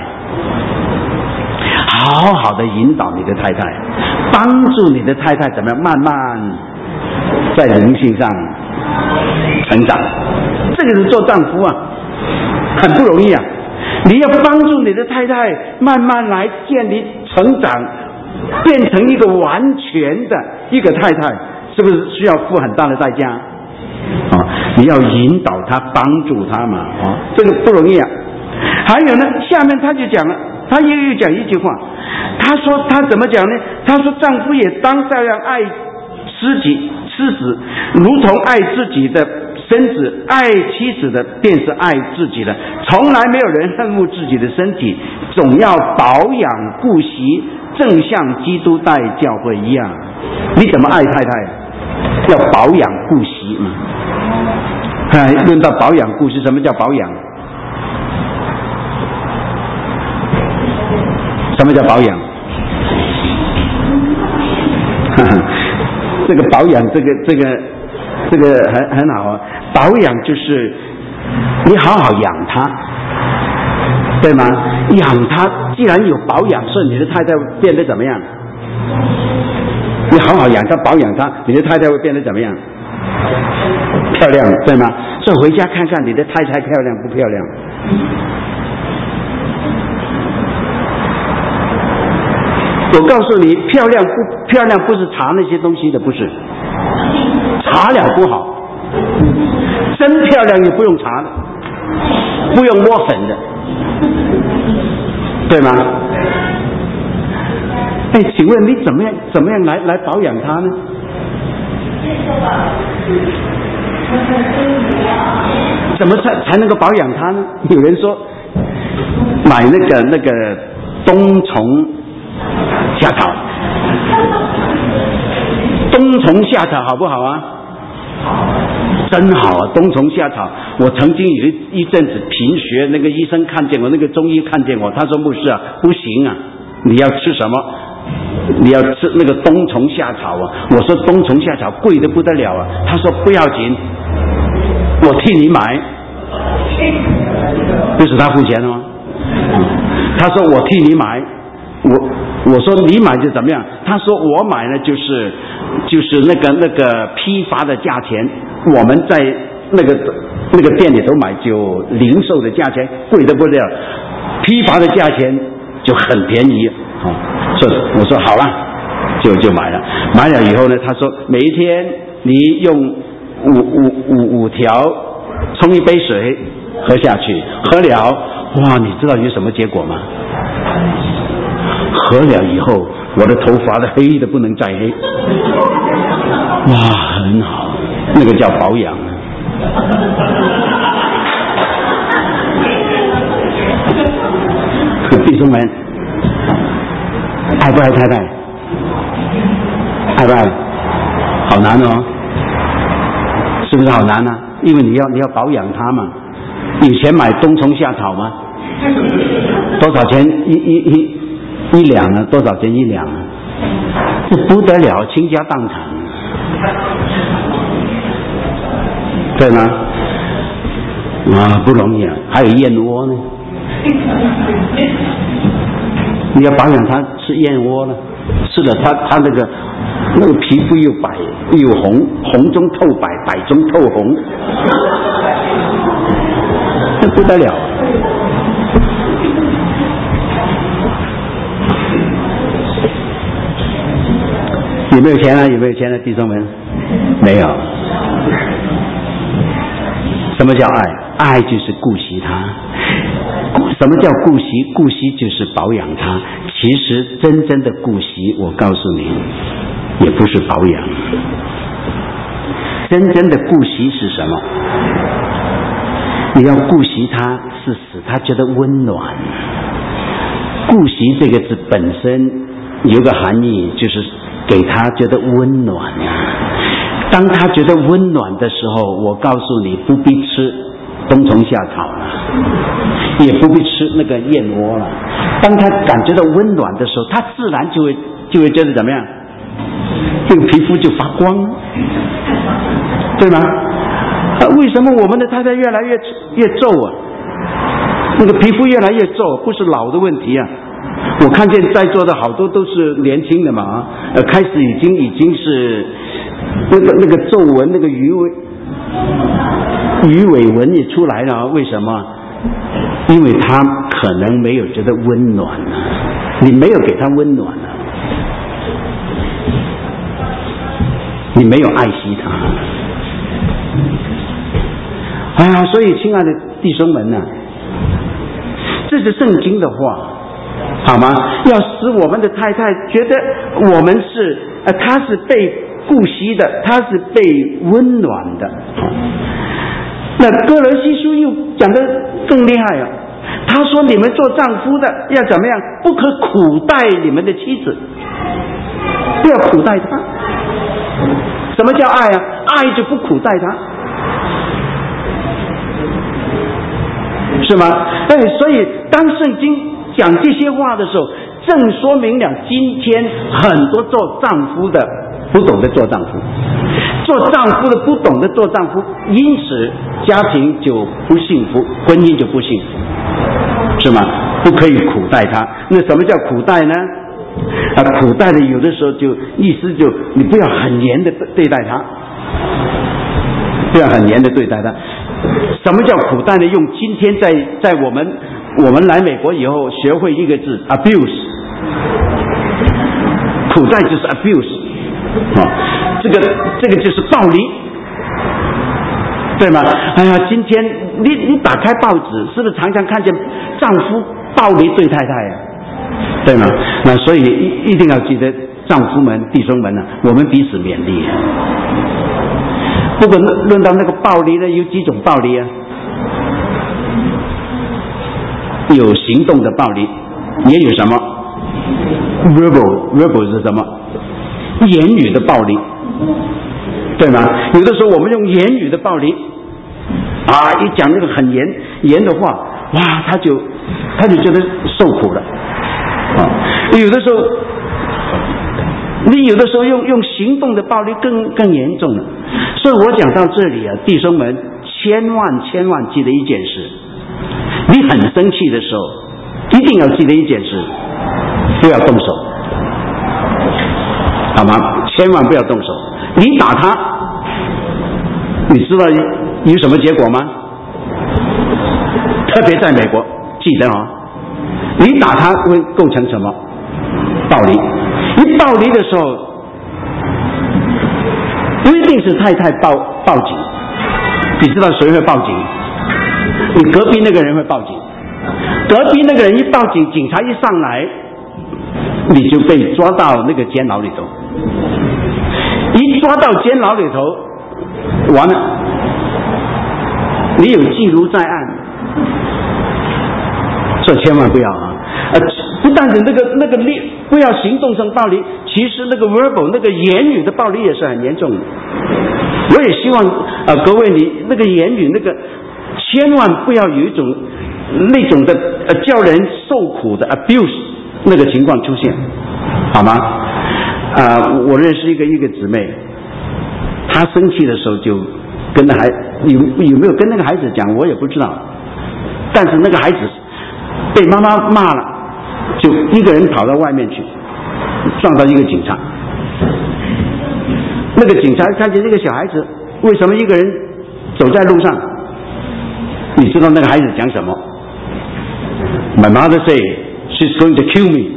好好的引导你的太太，帮助你的太太怎么样慢慢在灵性上成长。这个是做丈夫很不容易你要帮助你的太太慢慢来建立成长，变成一个完全的一个太太，是不是需要付很大的代价你要引导她，帮助她嘛这个不容易还有呢，下面他就讲了，他又讲一句话，他说他怎么讲呢？他说丈夫也当照样爱妻子，如同爱自己的身子，爱妻子的便是爱自己的。从来没有人恨恶自己的身体，总要保养顾惜，正像基督待教会一样。你怎么爱太太？要保养顾惜嘛。论到保养顾惜，什么叫保养？什么叫保养？这个保养，这个很好保养就是你好好养它，对吗？养它，既然有保养，所以你的太太会变得怎么样？你好好养它，保养它，你的太太会变得怎么样？漂亮，对吗？所以回家看看你的太太漂亮不漂亮。我告诉你，漂亮不漂亮不是查那些东西的，不是查了不好，真漂亮也不用查的，不用摸粉的，对吗？请问你怎么样来保养它呢？怎么才能够保养它呢？有人说买那个冬虫夏草，冬虫夏草好不好真好冬虫夏草。我曾经有一阵子贫血，那个医生看见我，那个中医看见我，他说牧师不行你要吃什么？你要吃那个冬虫夏草我说冬虫夏草贵得不得了他说不要紧，我替你买。不是他付钱了吗？他说我替你买。我说你买就怎么样？他说我买呢就是那个批发的价钱，我们在那个店里头买就零售的价钱贵得不得了，批发的价钱就很便宜所以我说好了，就买了。买了以后呢，他说每一天你用五条冲一杯水喝下去，喝了哇，你知道有什么结果吗？喝了以后，我的头发的黑的不能再黑，哇，很好，那个叫保养弟兄们，爱不爱太太？爱不爱？好难是不是好难因为你要保养它嘛。以前买冬虫夏草吗？多少钱一两多少钱一两这不得了，倾家荡产，对吗？不容易还有燕窝呢，你要保养它，吃燕窝了，吃了它那个皮肤又白又红，红中透白，白中透红，这不得了。有没有钱弟兄们？没有。什么叫爱？ 爱就是顾惜他。什么叫顾惜？顾惜就是保养他。其实真正的顾惜，我告诉你，也不是保养。真正的顾惜是什么？你要顾惜他，是使他觉得温暖。顾惜这个字本身有个含义，就是给他觉得温暖。当他觉得温暖的时候，我告诉你，不必吃冬虫夏草了，也不必吃那个燕窝了。当他感觉到温暖的时候，他自然就会觉得怎么样？这个皮肤就发光，对吗？为什么我们的太太越来越皱啊？那个皮肤越来越皱，不是老的问题啊。我看见在座的好多都是年轻的嘛，开始已经是那个皱纹，那个鱼尾纹也出来了。为什么？因为他可能没有觉得温暖了，你没有给他温暖了，你没有爱惜他。哎呀，所以亲爱的弟兄们啊，这是圣经的话，好吗？要使我们的太太觉得我们是她是被顾惜的，她是被温暖的。那哥罗西书又讲得更厉害啊，他说你们做丈夫的要怎么样？不可苦待你们的妻子，不要苦待她。什么叫爱啊？爱就不苦待她，是吗？所以当圣经讲这些话的时候，正说明了今天很多做丈夫的不懂得做丈夫，做丈夫的不懂得做丈夫，因此家庭就不幸福，婚姻就不幸福，是吗？不可以苦待他。那什么叫苦待呢？苦待的有的时候就意思就你不要很严的对待他，不要很严的对待他。什么叫苦待呢？用今天在我们来美国以后学会一个字 abuse， 苦待就是 abuse， 这个就是暴力，对吗？哎呀，今天你打开报纸，是不是常常看见丈夫暴力对太太呀？对吗？那所以一定要记得，丈夫们、弟兄们啊，我们彼此勉励。不过论到那个暴力呢，有几种暴力啊？有行动的暴力，也有什么 verbal 是什么？言语的暴力，对吗？有的时候我们用言语的暴力一讲那个很严的话，哇，他就觉得受苦了。有的时候用行动的暴力更严重了。所以我讲到这里啊，弟兄们千万记得一件事，你很生气的时候一定要记得一件事，不要动手，好吗？千万不要动手。你打他，你知道有什么结果吗？特别在美国，记得你打他会构成什么？暴力。一暴力的时候，不一定是太太报警，你知道谁会报警？你隔壁那个人会报警。隔壁那个人一报警，警察一上来，你就被抓到那个监牢里头。一抓到监牢里头，完了，你有记录在案，所以千万不要不但是那个不要行动上暴力，其实那个 verbal 那个言语的暴力也是很严重的。我也希望各位你那个言语那个千万不要有一种那种的叫人受苦的 abuse 那个情况出现，好吗？我认识一个姊妹，她生气的时候就跟那有没有跟那个孩子讲我也不知道，但是那个孩子被妈妈骂了，就一个人跑到外面去撞到一个警察。那个警察看见这个小孩子为什么一个人走在路上，你知道那个孩子讲什么？ My mother say she's going to kill me。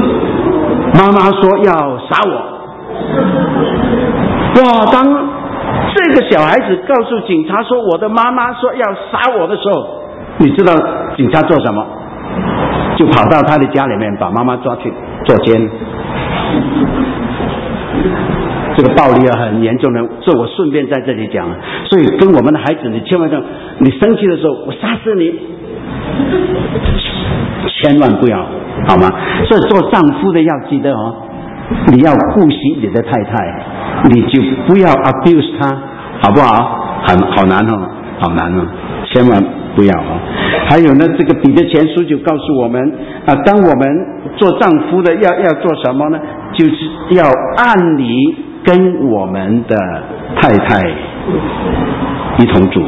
妈妈说要杀我。哇，当这个小孩子告诉警察说我的妈妈说要杀我的时候，你知道警察做什么？就跑到他的家里面把妈妈抓去坐监。这个暴力很严重的，所以我顺便在这里讲，所以跟我们的孩子，你千万要，你生气的时候我杀死你，千万不要，好吗？所以做丈夫的要记得哦，你要顾惜你的太太，你就不要 abuse 她，好不好？好难哦，好难哦，千万不要哦。还有呢，这个彼得前书就告诉我们啊，当我们做丈夫的要做什么呢？就是要按理跟我们的太太一同住，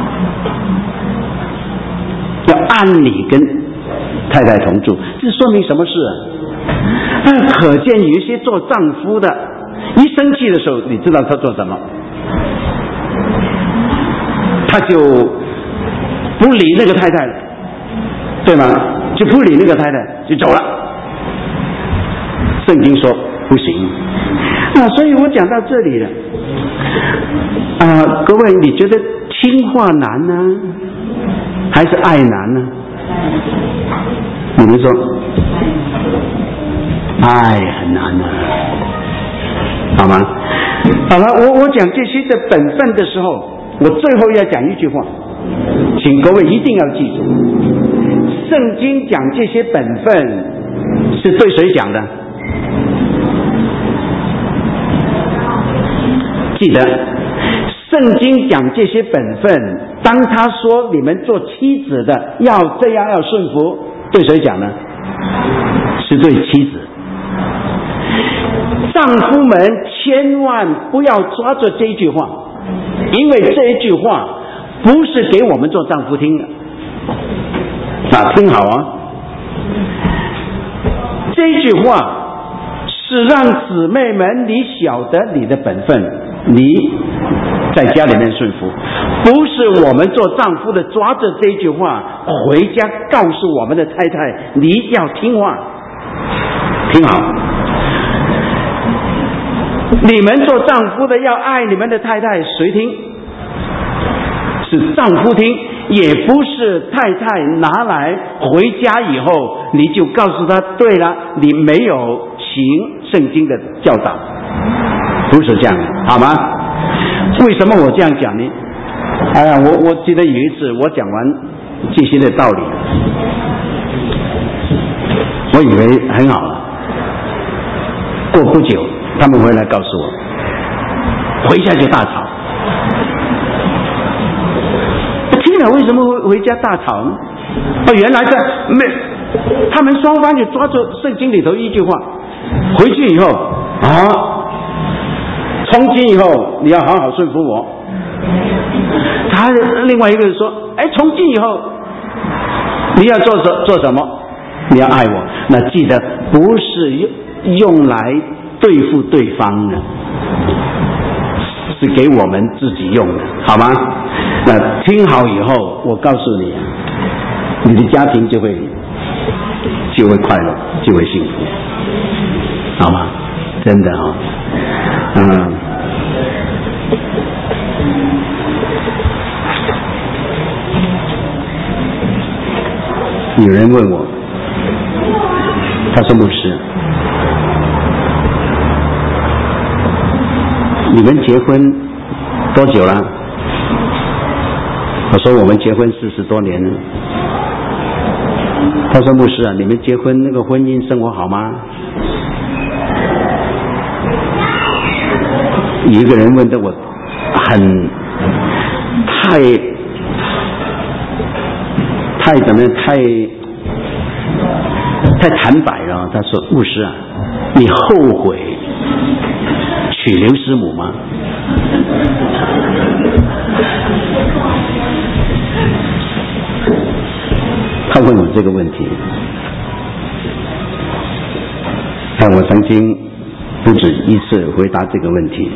要按理跟太太同住，这说明什么事啊？可见有一些做丈夫的，一生气的时候，你知道他做什么？他就不理那个太太了，对吗？就不理那个太太，就走了。圣经说不行啊，所以我讲到这里了啊，各位，你觉得听话难呢，还是爱难呢？你们说，爱很难呢，好吗？好了，我讲这些的本分的时候，我最后要讲一句话，请各位一定要记住，圣经讲这些本分是对谁讲的？记得圣经讲这些本分，当他说你们做妻子的要这样要顺服，对谁讲呢？是对妻子。丈夫们千万不要抓着这一句话，因为这一句话不是给我们做丈夫听的啊，听好啊，这一句话是让姊妹们你晓得你的本分，你在家里面顺服，不是我们做丈夫的抓着这句话回家告诉我们的太太你要听话。听好，你们做丈夫的要爱你们的太太，谁听？是丈夫听，也不是太太拿来回家以后你就告诉他，对了，你没有行圣经的教导，不是这样的，好吗？为什么我这样讲呢？哎呀，我记得有一次我讲完这些的道理，我以为很好了，过不久他们回来告诉我，回家就大吵。听了为什么会回家大吵呢？原来他们双方就抓住圣经里头一句话，回去以后啊，从今以后你要好好顺服我。他另外一个人说，从今以后你要做什么？你要爱我。那记得不是用来对付对方的，是给我们自己用的，好吗？那听好以后，我告诉你，你的家庭就会快乐，就会幸福，好吗？真的啊，有人问我，他说牧师，你们结婚多久了？我说我们结婚40多年了。他说牧师啊，你们结婚那个婚姻生活好吗？有一个人问的我太怎么样，太坦白了。他说牧师啊，你后悔娶刘师母吗？他问我这个问题，但我曾经不止一次回答这个问题。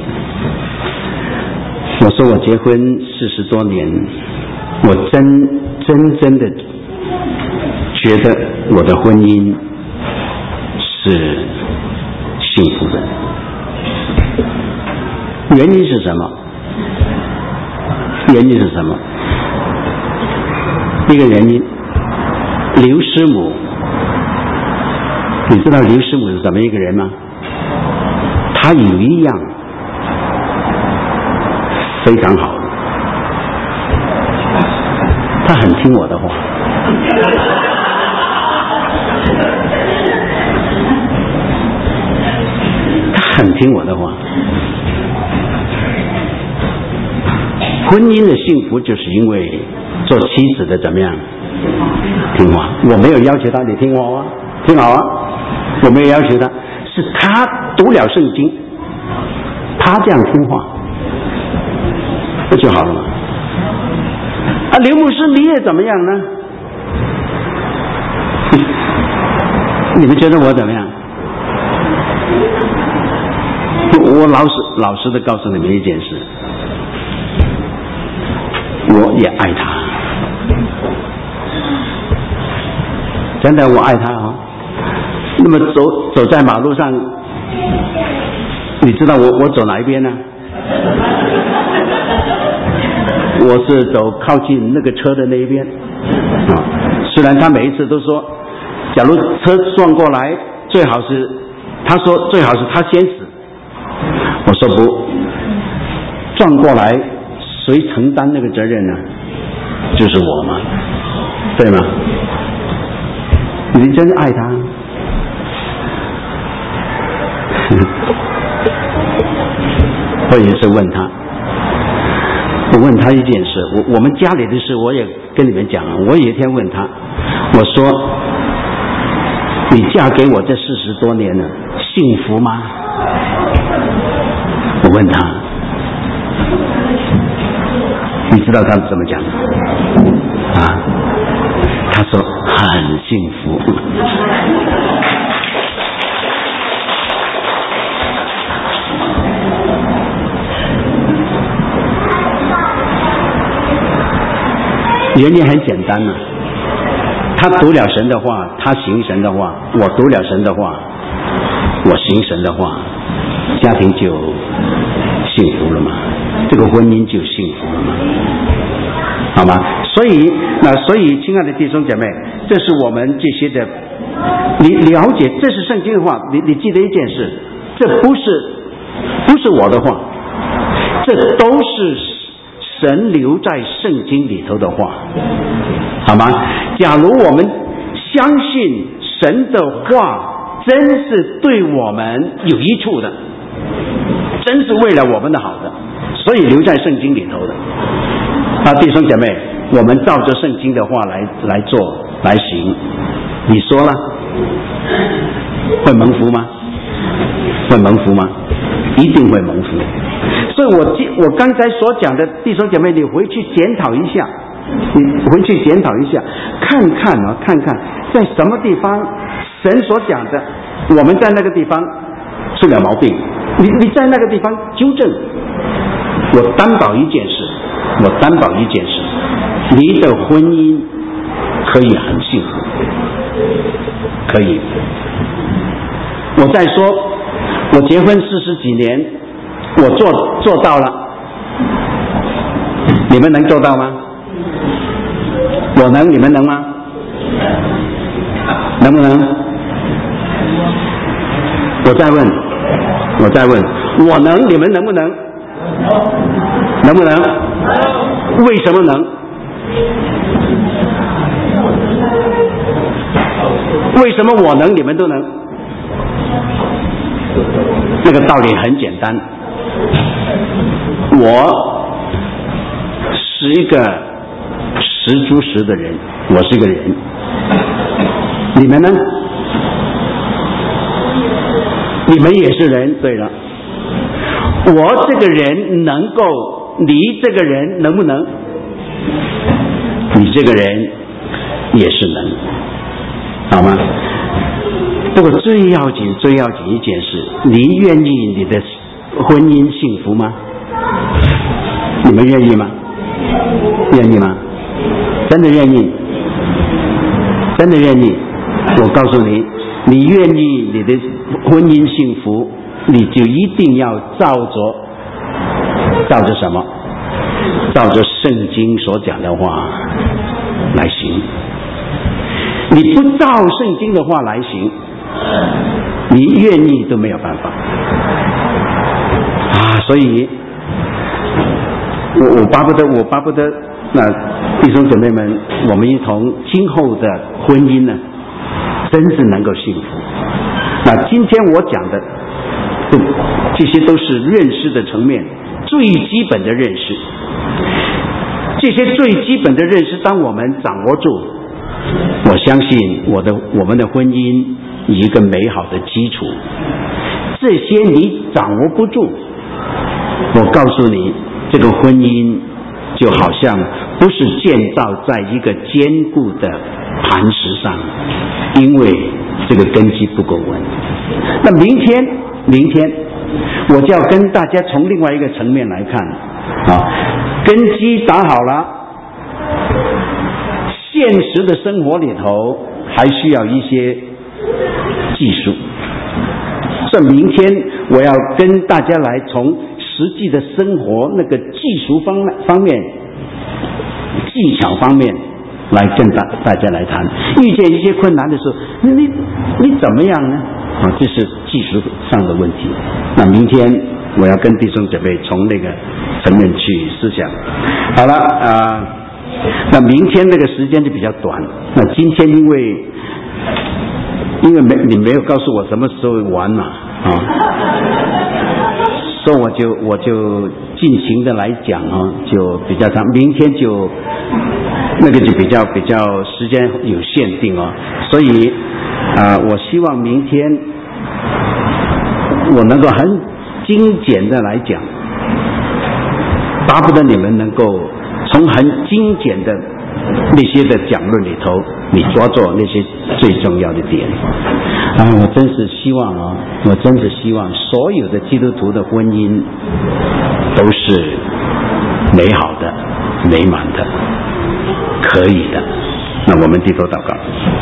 我说我结婚40多年，我真的觉得我的婚姻是幸福的。原因是什么？ 原因是什么？一个原因，刘师母，你知道刘师母是怎么一个人吗？她有一样非常好，她很听我的话。她很听我的话。婚姻的幸福就是因为做妻子的怎么样听话。我没有要求他你听话啊，听好啊，我没有要求他，是他读了圣经，他这样听话，那就好了嘛。啊，刘牧师你也怎么样呢？你们觉得我怎么样？我老实的告诉你们一件事，我也爱他，真的我爱他啊。那么走在马路上，你知道我走哪一边呢？我是走靠近那个车的那一边啊。虽然他每一次都说，假如车撞过来，最好是他说最好是他先死。我说不，撞过来谁承担那个责任呢？就是我嘛，对吗？你真爱他。我也是问他，我问他一件事，我们家里的事我也跟你们讲了。我有一天问他，我说你嫁给我这40多年了，幸福吗？我问他，你知道他怎么讲啊？他说很幸福。原因很简单啊，他读了神的话，他行神的话，我读了神的话，我行神的话，家庭就幸福了嘛，这个婚姻就幸福了嘛，好吗？所以亲爱的弟兄姐妹，这是我们这些的，你了解这是圣经的话，你记得一件事，这不是我的话，这都是神留在圣经里头的话，好吗？假如我们相信神的话真是对我们有益处的，真是为了我们的好的，所以留在圣经里头的啊，弟兄姐妹，我们照着圣经的话来做来行，你说了会蒙福吗？会蒙福吗？一定会蒙福。所以我刚才所讲的弟兄姐妹，你回去检讨一下，看看在什么地方神所讲的，我们在那个地方出了毛病，你在那个地方纠正。我担保一件事，你的婚姻可以很幸福，可以。我再说，我结婚40几年，我做到了，你们能做到吗？我能，你们能吗？能不能？我再问，我能，你们能不能？能不能？为什么能？为什么我能，你们都能？这个道理很简单，我是一个10足10的人，我是一个人，你们呢？你们也是人。对了，我这个人能够，你这个人能不能？你这个人也是能，好吗？不过最要紧一件事，你愿意你的婚姻幸福吗？你们愿意吗？愿意吗？真的愿意？真的愿意？我告诉你，你愿意你的婚姻幸福，你就一定要照着什么？ 照着圣经所讲的话来行。你不照圣经的话来行，你愿意都没有办法啊！所以我巴不得那弟兄姊妹们，我们一同今后的婚姻呢，真是能够幸福。那今天我讲的这些都是认识的层面，最基本的认识。这些最基本的认识，当我们掌握住，我相信我们的婚姻有一个美好的基础。这些你掌握不住，我告诉你，这个婚姻就好像不是建造在一个坚固的磐石上，因为这个根基不够稳。那明天我就要跟大家从另外一个层面来看啊，根基打好了，现实的生活里头还需要一些技术。所以明天我要跟大家来从实际的生活那个技术方面、技巧方面来跟大家来谈。遇见一些困难的时候，你怎么样呢？啊，这是技术上的问题。那明天我要跟弟兄姊妹从那个层面去思想。好了那明天那个时间就比较短。那今天因为你没有告诉我什么时候完嘛所以我就尽情的来讲就比较长。明天就那个就比较时间有限定所以我希望明天我能够很精简的来讲，巴不得你们能够从很精简的那些的讲论里头，你抓住那些最重要的点我真是希望所有的基督徒的婚姻都是美好的、美满的、可以的。那我们低头祷告。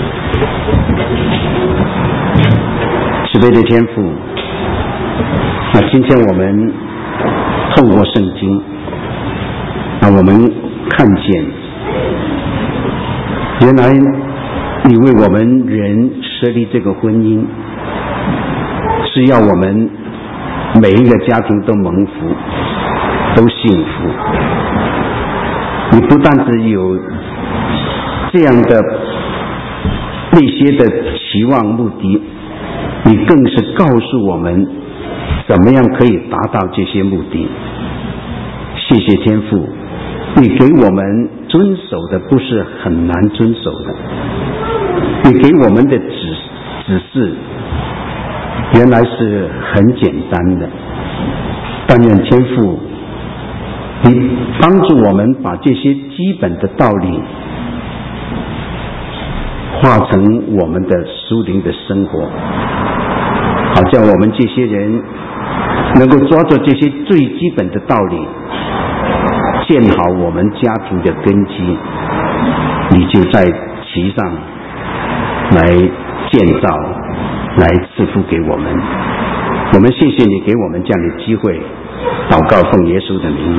慈悲的天父，那今天我们透过圣经我们看见原来你为我们人设立这个婚姻，是要我们每一个家庭都蒙福，都幸福。你不但只有这样的那些的期望目的，你更是告诉我们怎么样可以达到这些目的。谢谢天父，你给我们遵守的不是很难遵守的，你给我们的指示原来是很简单的。但愿天父你帮助我们把这些基本的道理化成我们的属灵的生活，好叫我们这些人能够抓住这些最基本的道理，建好我们家庭的根基，你就在其上来建造，来赐福给我们。我们谢谢你给我们这样的机会，祷告奉耶稣的名。